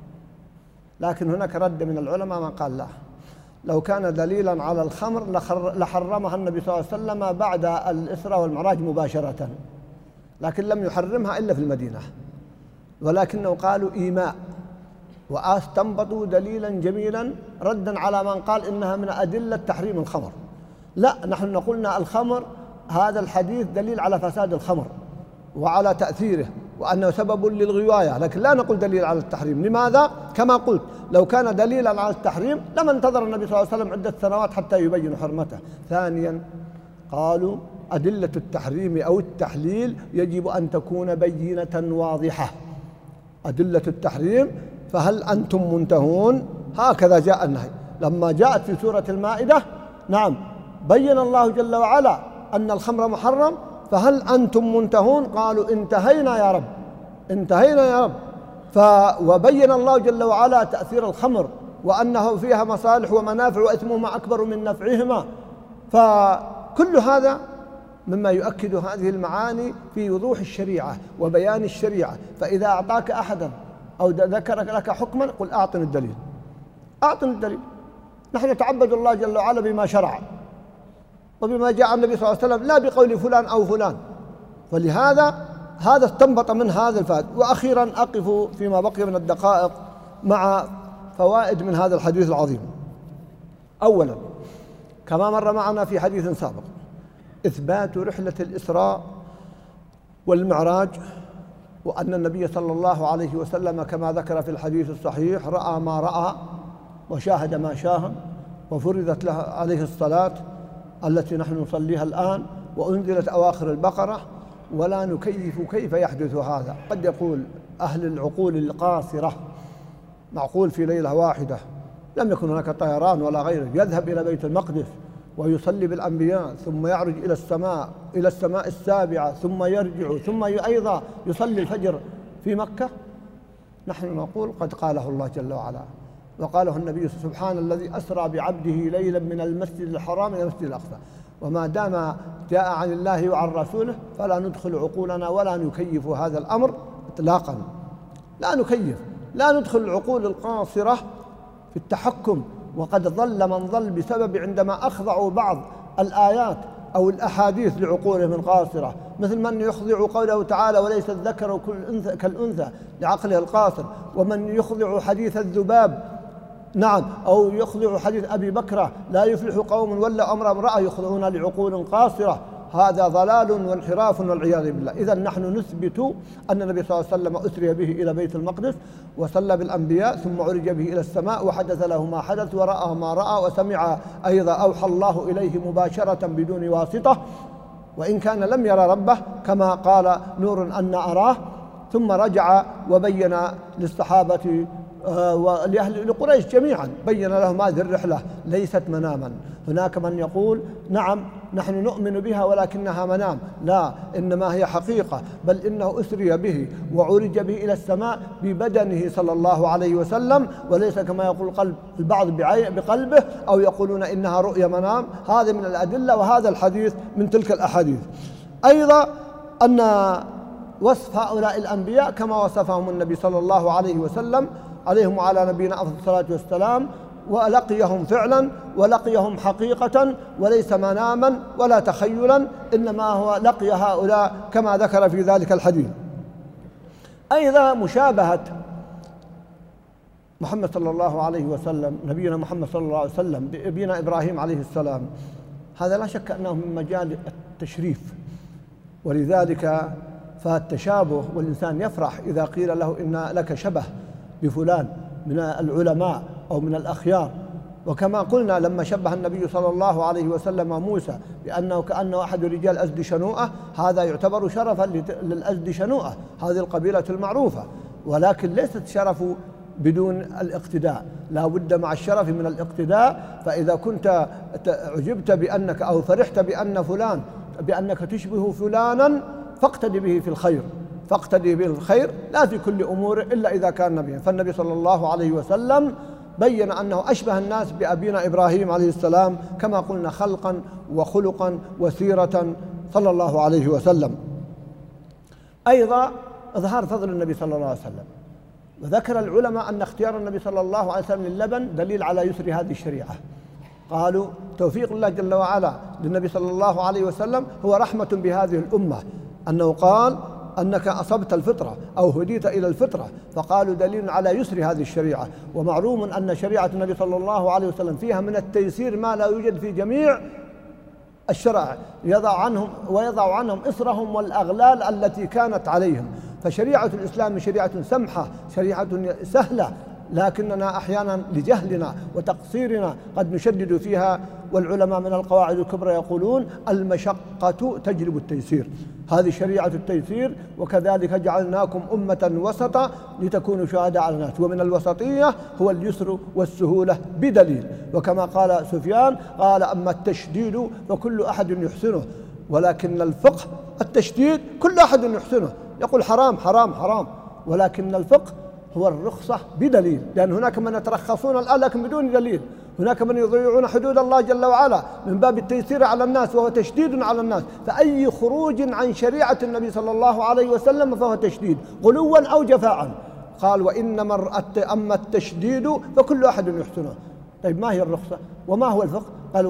لكن هناك رد من العلماء ما قال لا، لو كان دليلا على الخمر لحرمها النبي صلى الله عليه وسلم بعد الإسراء والمعراج مباشرة، لكن لم يحرمها إلا في المدينة. ولكنه قالوا إيماء، واستنبطوا دليلا جميلا ردا على من قال إنها من أدلة تحريم الخمر. لا، نحن قلنا الخمر، هذا الحديث دليل على فساد الخمر وعلى تأثيره وأنه سبب للغواية، لكن لا نقول دليل على التحريم. لماذا؟ كما قلت لو كان دليلا على التحريم لما انتظر النبي صلى الله عليه وسلم عدة سنوات حتى يبين حرمته. ثانيا قالوا أدلة التحريم أو التحليل يجب أن تكون بينة واضحة. أدلة التحريم فهل أنتم منتهون؟ هكذا جاء النهي. لما جاءت في سورة المائدة نعم بين الله جل وعلا أن الخمر محرم، فهل أنتم منتهون؟ قالوا انتهينا يا رب، انتهينا يا رب. وبين الله جل وعلا تأثير الخمر وأنه فيها مصالح ومنافع وإثمهما أكبر من نفعهما. فكل هذا مما يؤكد هذه المعاني في وضوح الشريعة وبيان الشريعة. فإذا أعطاك أحدا أو ذكر لك حكما قل أعطني الدليل، أعطني الدليل. نحن نتعبد الله جل وعلا بما شرع وبما جاء النبي صلى الله عليه وسلم، لا بقول فلان أو فلان. فلهذا هذا استنبط من هذا الفائد. وأخيرا أقف فيما بقي من الدقائق مع فوائد من هذا الحديث العظيم. أولا كما مر معنا في حديث سابق إثبات رحلة الإسراء والمعراج، وأن النبي صلى الله عليه وسلم كما ذكر في الحديث الصحيح رأى ما رأى وشاهد ما شاهد، وفرضت له عليه الصلاة التي نحن نصليها الآن، وأنزلت أواخر البقرة، ولا نكيف كيف يحدث هذا. قد يقول أهل العقول القاصرة معقول في ليلة واحدة لم يكن هناك طيران ولا غيره، يذهب إلى بيت المقدس ويصلي بالأنبياء ثم يعرج إلى السماء السابعة ثم يرجع ثم أيضا يصلي الفجر في مكة؟ نحن نقول قد قاله الله جل وعلا وقاله النبي سبحان الذي أسرى بعبده ليلا من المسجد الحرام إلى المسجد الأقصى. وما دام جاء عن الله وعن رسوله فلا ندخل عقولنا ولا نكيف هذا الأمر إطلاقا. لا نكيف، لا ندخل العقول القاصرة في التحكم. وقد ضل من ضل بسبب عندما أخضعوا بعض الآيات أو الأحاديث لعقولهم القاصرة، مثل من يخضع قوله تعالى وليس الذكر كالأنثى لعقله القاصر، ومن يخضع حديث الذباب، نعم، أو يخضع حديث أبي بكرة لا يفلح قوم ولا أمر امرأة يخضعون لعقول قاصرة. هذا ضلال وانحراف والعياذ بالله. إذا نحن نثبت أن النبي صلى الله عليه وسلم أسري به إلى بيت المقدس وصلى بالأنبياء ثم عرج به إلى السماء وحدث له ما حدث ورأى ما رأى وسمع أيضا أوحى الله إليه مباشرة بدون واسطة، وإن كان لم يرى ربه كما قال نور أن أراه، ثم رجع وبين للصحابة لقريش جميعا، بين لهم هذه الرحلة ليست مناما. هناك من يقول نعم نحن نؤمن بها ولكنها منام، لا، إنما هي حقيقة، بل إنه أسري به وعرج به إلى السماء ببدنه صلى الله عليه وسلم، وليس كما يقول البعض بقلبه، أو يقولون إنها رؤيا منام. هذا من الأدلة، وهذا الحديث من تلك الأحاديث. أيضا أن وصف هؤلاء الأنبياء كما وصفهم النبي صلى الله عليه وسلم عليهم وعلى نبينا أفضل الصلاة والسلام، ولقيهم فعلا ولقيهم حقيقة، وليس مناما ولا تخيلا، إنما هو لقي هؤلاء كما ذكر في ذلك الحديث. أيضا مشابهة محمد صلى الله عليه وسلم، نبينا محمد صلى الله عليه وسلم بأبينا إبراهيم عليه السلام، هذا لا شك أنه من مجال التشريف، ولذلك فالتشابه، والإنسان يفرح إذا قيل له إن لك شبه بفلان من العلماء أو من الأخيار. وكما قلنا لما شبه النبي صلى الله عليه وسلم موسى بأنه كأنه أحد رجال أزد شنوءة، هذا يعتبر شرفا للأزد شنوءة، هذه القبيلة المعروفة، ولكن ليست شرف بدون الاقتداء، لا بد مع الشرف من الاقتداء. فإذا كنت عجبت بأنك أو فرحت بأنك تشبه فلانا فاقتدي به في الخير، فاقتدي به الخير لا في كل أمور إلا إذا كان نبيا. فالنبي صلى الله عليه وسلم بين أنه أشبه الناس بأبينا إبراهيم عليه السلام، كما قلنا خلقا وخلقا وسيرة صلى الله عليه وسلم. أيضا إظهار فضل النبي صلى الله عليه وسلم، وذكر العلماء أن اختيار النبي صلى الله عليه وسلم للبن دليل على يسر هذه الشريعة. قالوا توفيق الله جل وعلا للنبي صلى الله عليه وسلم هو رحمة بهذه الأمة، أنه قال أنك أصبت الفطرة أو هديت إلى الفطرة، فقالوا دليل على يسر هذه الشريعة. ومعلوم أن شريعة النبي صلى الله عليه وسلم فيها من التيسير ما لا يوجد في جميع الشرائع، ويضع عنهم إصرهم والأغلال التي كانت عليهم. فشريعة الإسلام شريعة سمحة، شريعة سهلة، لكننا أحيانا لجهلنا وتقصيرنا قد نشدد فيها. والعلماء من القواعد الكبرى يقولون المشقة تجلب التيسير، هذه شريعة التيسير. وكذلك جعلناكم أمة وسطا لتكونوا شهداء على الناس، ومن الوسطية هو اليسر والسهولة بدليل. وكما قال سفيان قال أما التشديد فكل أحد يحسنه، ولكن الفقه التشديد كل أحد يحسنه، يقول حرام حرام حرام، ولكن الفقه هو الرخصة بدليل، لأن هناك من يترخصون الآن لكن بدون دليل، هناك من يضيعون حدود الله جل وعلا من باب التيسير على الناس وهو تشديد على الناس. فأي خروج عن شريعة النبي صلى الله عليه وسلم فهو تشديد غلوا أو جفاء. قال وإنما أما التشديد فكل أحد يحسنه. طيب ما هي الرخصة وما هو الفقه؟ قال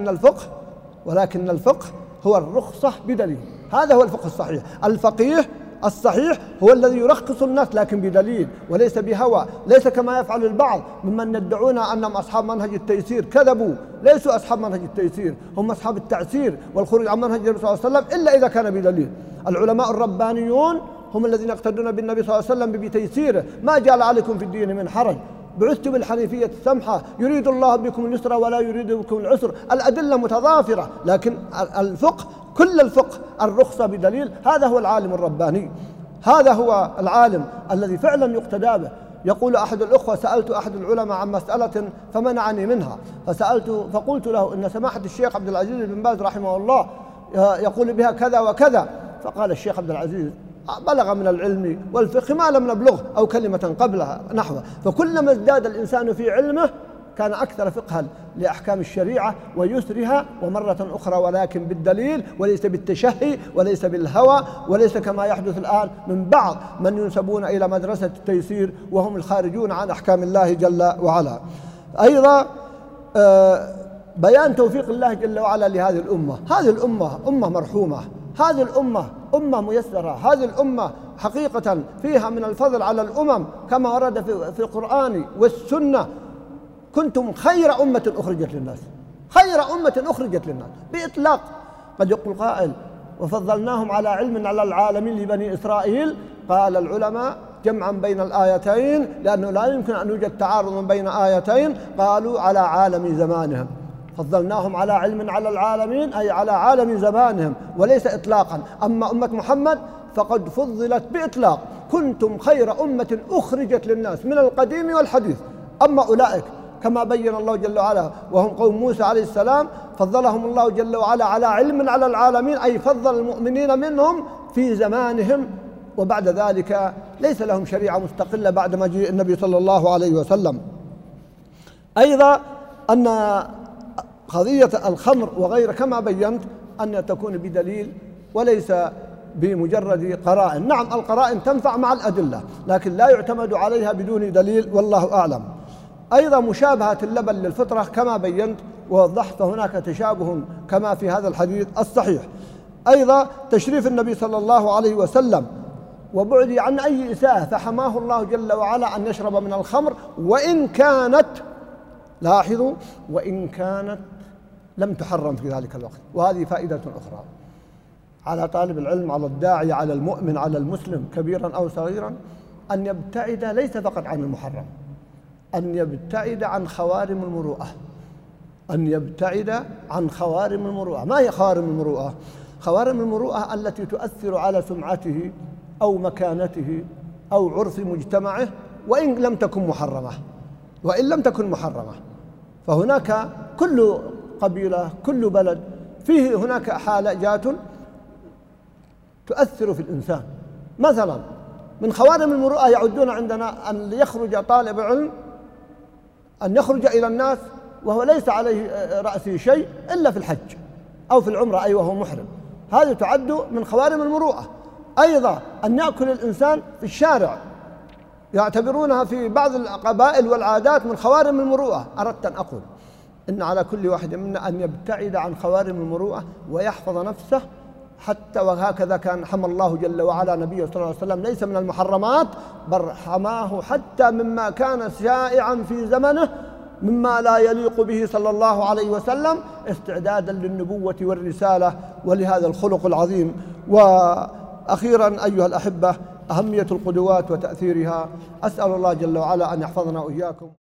ولكن الفقه هو الرخصة بدليل، هذا هو الفقه الصحيح. الفقيه الصحيح هو الذي يرخص الناس لكن بدليل وليس بهوى، ليس كما يفعل البعض ممن يدعون أنهم أصحاب منهج التيسير. كذبوا، ليسوا أصحاب منهج التيسير، هم أصحاب التعسير والخروج عن منهج النبي صلى الله عليه وسلم إلا إذا كان بدليل. العلماء الربانيون هم الذين يقتدون بالنبي صلى الله عليه وسلم بتيسيره، ما جعل عليكم في الدين من حرج، بعثت بالحنيفية السمحة، يريد الله بكم اليسر ولا يريد بكم العسر. الأدلة متضافرة، لكن الفقه كل الفقه الرخصة بدليل. هذا هو العالم الرباني، هذا هو العالم الذي فعلا يقتدى به. يقول أحد الأخوة سألت أحد العلماء عن مسألة فمنعني منها، فقلت له إن سماحة الشيخ عبد العزيز بن باز رحمه الله يقول بها كذا وكذا. فقال الشيخ عبد العزيز بلغ من العلم والفقه ما لم نبلغه أو كلمة قبلها نحوه. فكلما ازداد الإنسان في علمه كان أكثر فقها لأحكام الشريعة ويسرها، ومرة أخرى ولكن بالدليل وليس بالتشهي وليس بالهوى، وليس كما يحدث الآن من بعض من ينسبون إلى مدرسة التيسير وهم الخارجون عن أحكام الله جل وعلا. أيضا بيان توفيق الله جل وعلا لهذه الأمة. هذه الأمة أمة مرحومة، هذه الأمة أمة ميسرة، هذه الأمة حقيقة فيها من الفضل على الأمم كما ورد في القرآن والسنة. كنتم خير أمة أخرجت للناس، خير أمة أخرجت للناس بإطلاق. قد يقول قائل وفضلناهم على علم على العالمين لبني إسرائيل. قال العلماء جمعا بين الآيتين، لأنه لا يمكن أن يوجد تعارض بين آيتين. قالوا على عالم زمانهم، فضلناهم على علم على العالمين أي على عالم زمانهم وليس إطلاقا. أما أمة محمد فقد فضلت بإطلاق. كنتم خير أمة أخرجت للناس من القديم والحديث. أما أولئك كما بين الله جل وعلا وهم قوم موسى عليه السلام، فضلهم الله جل وعلا على علم على العالمين، أي فضل المؤمنين منهم في زمانهم، وبعد ذلك ليس لهم شريعة مستقلة بعد مجيء النبي صلى الله عليه وسلم. أيضا أن قضية الخمر وغيره كما بينت أن تكون بدليل وليس بمجرد قرائن. نعم القرائن تنفع مع الأدلة لكن لا يعتمد عليها بدون دليل والله أعلم. أيضا مشابهة اللبن للفطرة كما بينت ووضحت، فهناك تشابه كما في هذا الحديث الصحيح. أيضا تشريف النبي صلى الله عليه وسلم وبعدي عن أي إساءة، فحماه الله جل وعلا أن يشرب من الخمر وإن كانت، لاحظوا، وإن كانت لم تحرم في ذلك الوقت. وهذه فائدة أخرى على طالب العلم، على الداعي، على المؤمن، على المسلم كبيرا أو صغيرا، أن يبتعد ليس فقط عن المحرم، أن يبتعد عن خوارم المروءة، أن يبتعد عن خوارم المروءة. ما هي خوارم المروءة؟ خوارم المروءة التي تؤثر على سمعته أو مكانته أو عرف مجتمعه وإن لم تكن محرمة، وإن لم تكن محرمة. فهناك كل قبيلة كل بلد فيه هناك حالات تؤثر في الإنسان. مثلا من خوارم المروءة يعدون عندنا أن يخرج طالب علم، أن يخرج إلى الناس وهو ليس عليه رأسه شيء إلا في الحج أو في العمرة أي وهو محرم، هذه تعد من خوارم المروءة. أيضا أن يأكل الإنسان في الشارع يعتبرونها في بعض القبائل والعادات من خوارم المروءة. أردت أن أقول إن على كل واحد منا أن يبتعد عن خوارم المروءة ويحفظ نفسه، حتى وهكذا كان حمى الله جل وعلا نبيه صلى الله عليه وسلم ليس من المحرمات بل حماه حتى مما كان شائعا في زمنه مما لا يليق به صلى الله عليه وسلم استعدادا للنبوة والرسالة ولهذا الخلق العظيم. وأخيرا أيها الأحبة، أهمية القدوات وتأثيرها. أسأل الله جل وعلا أن يحفظنا وإياكم.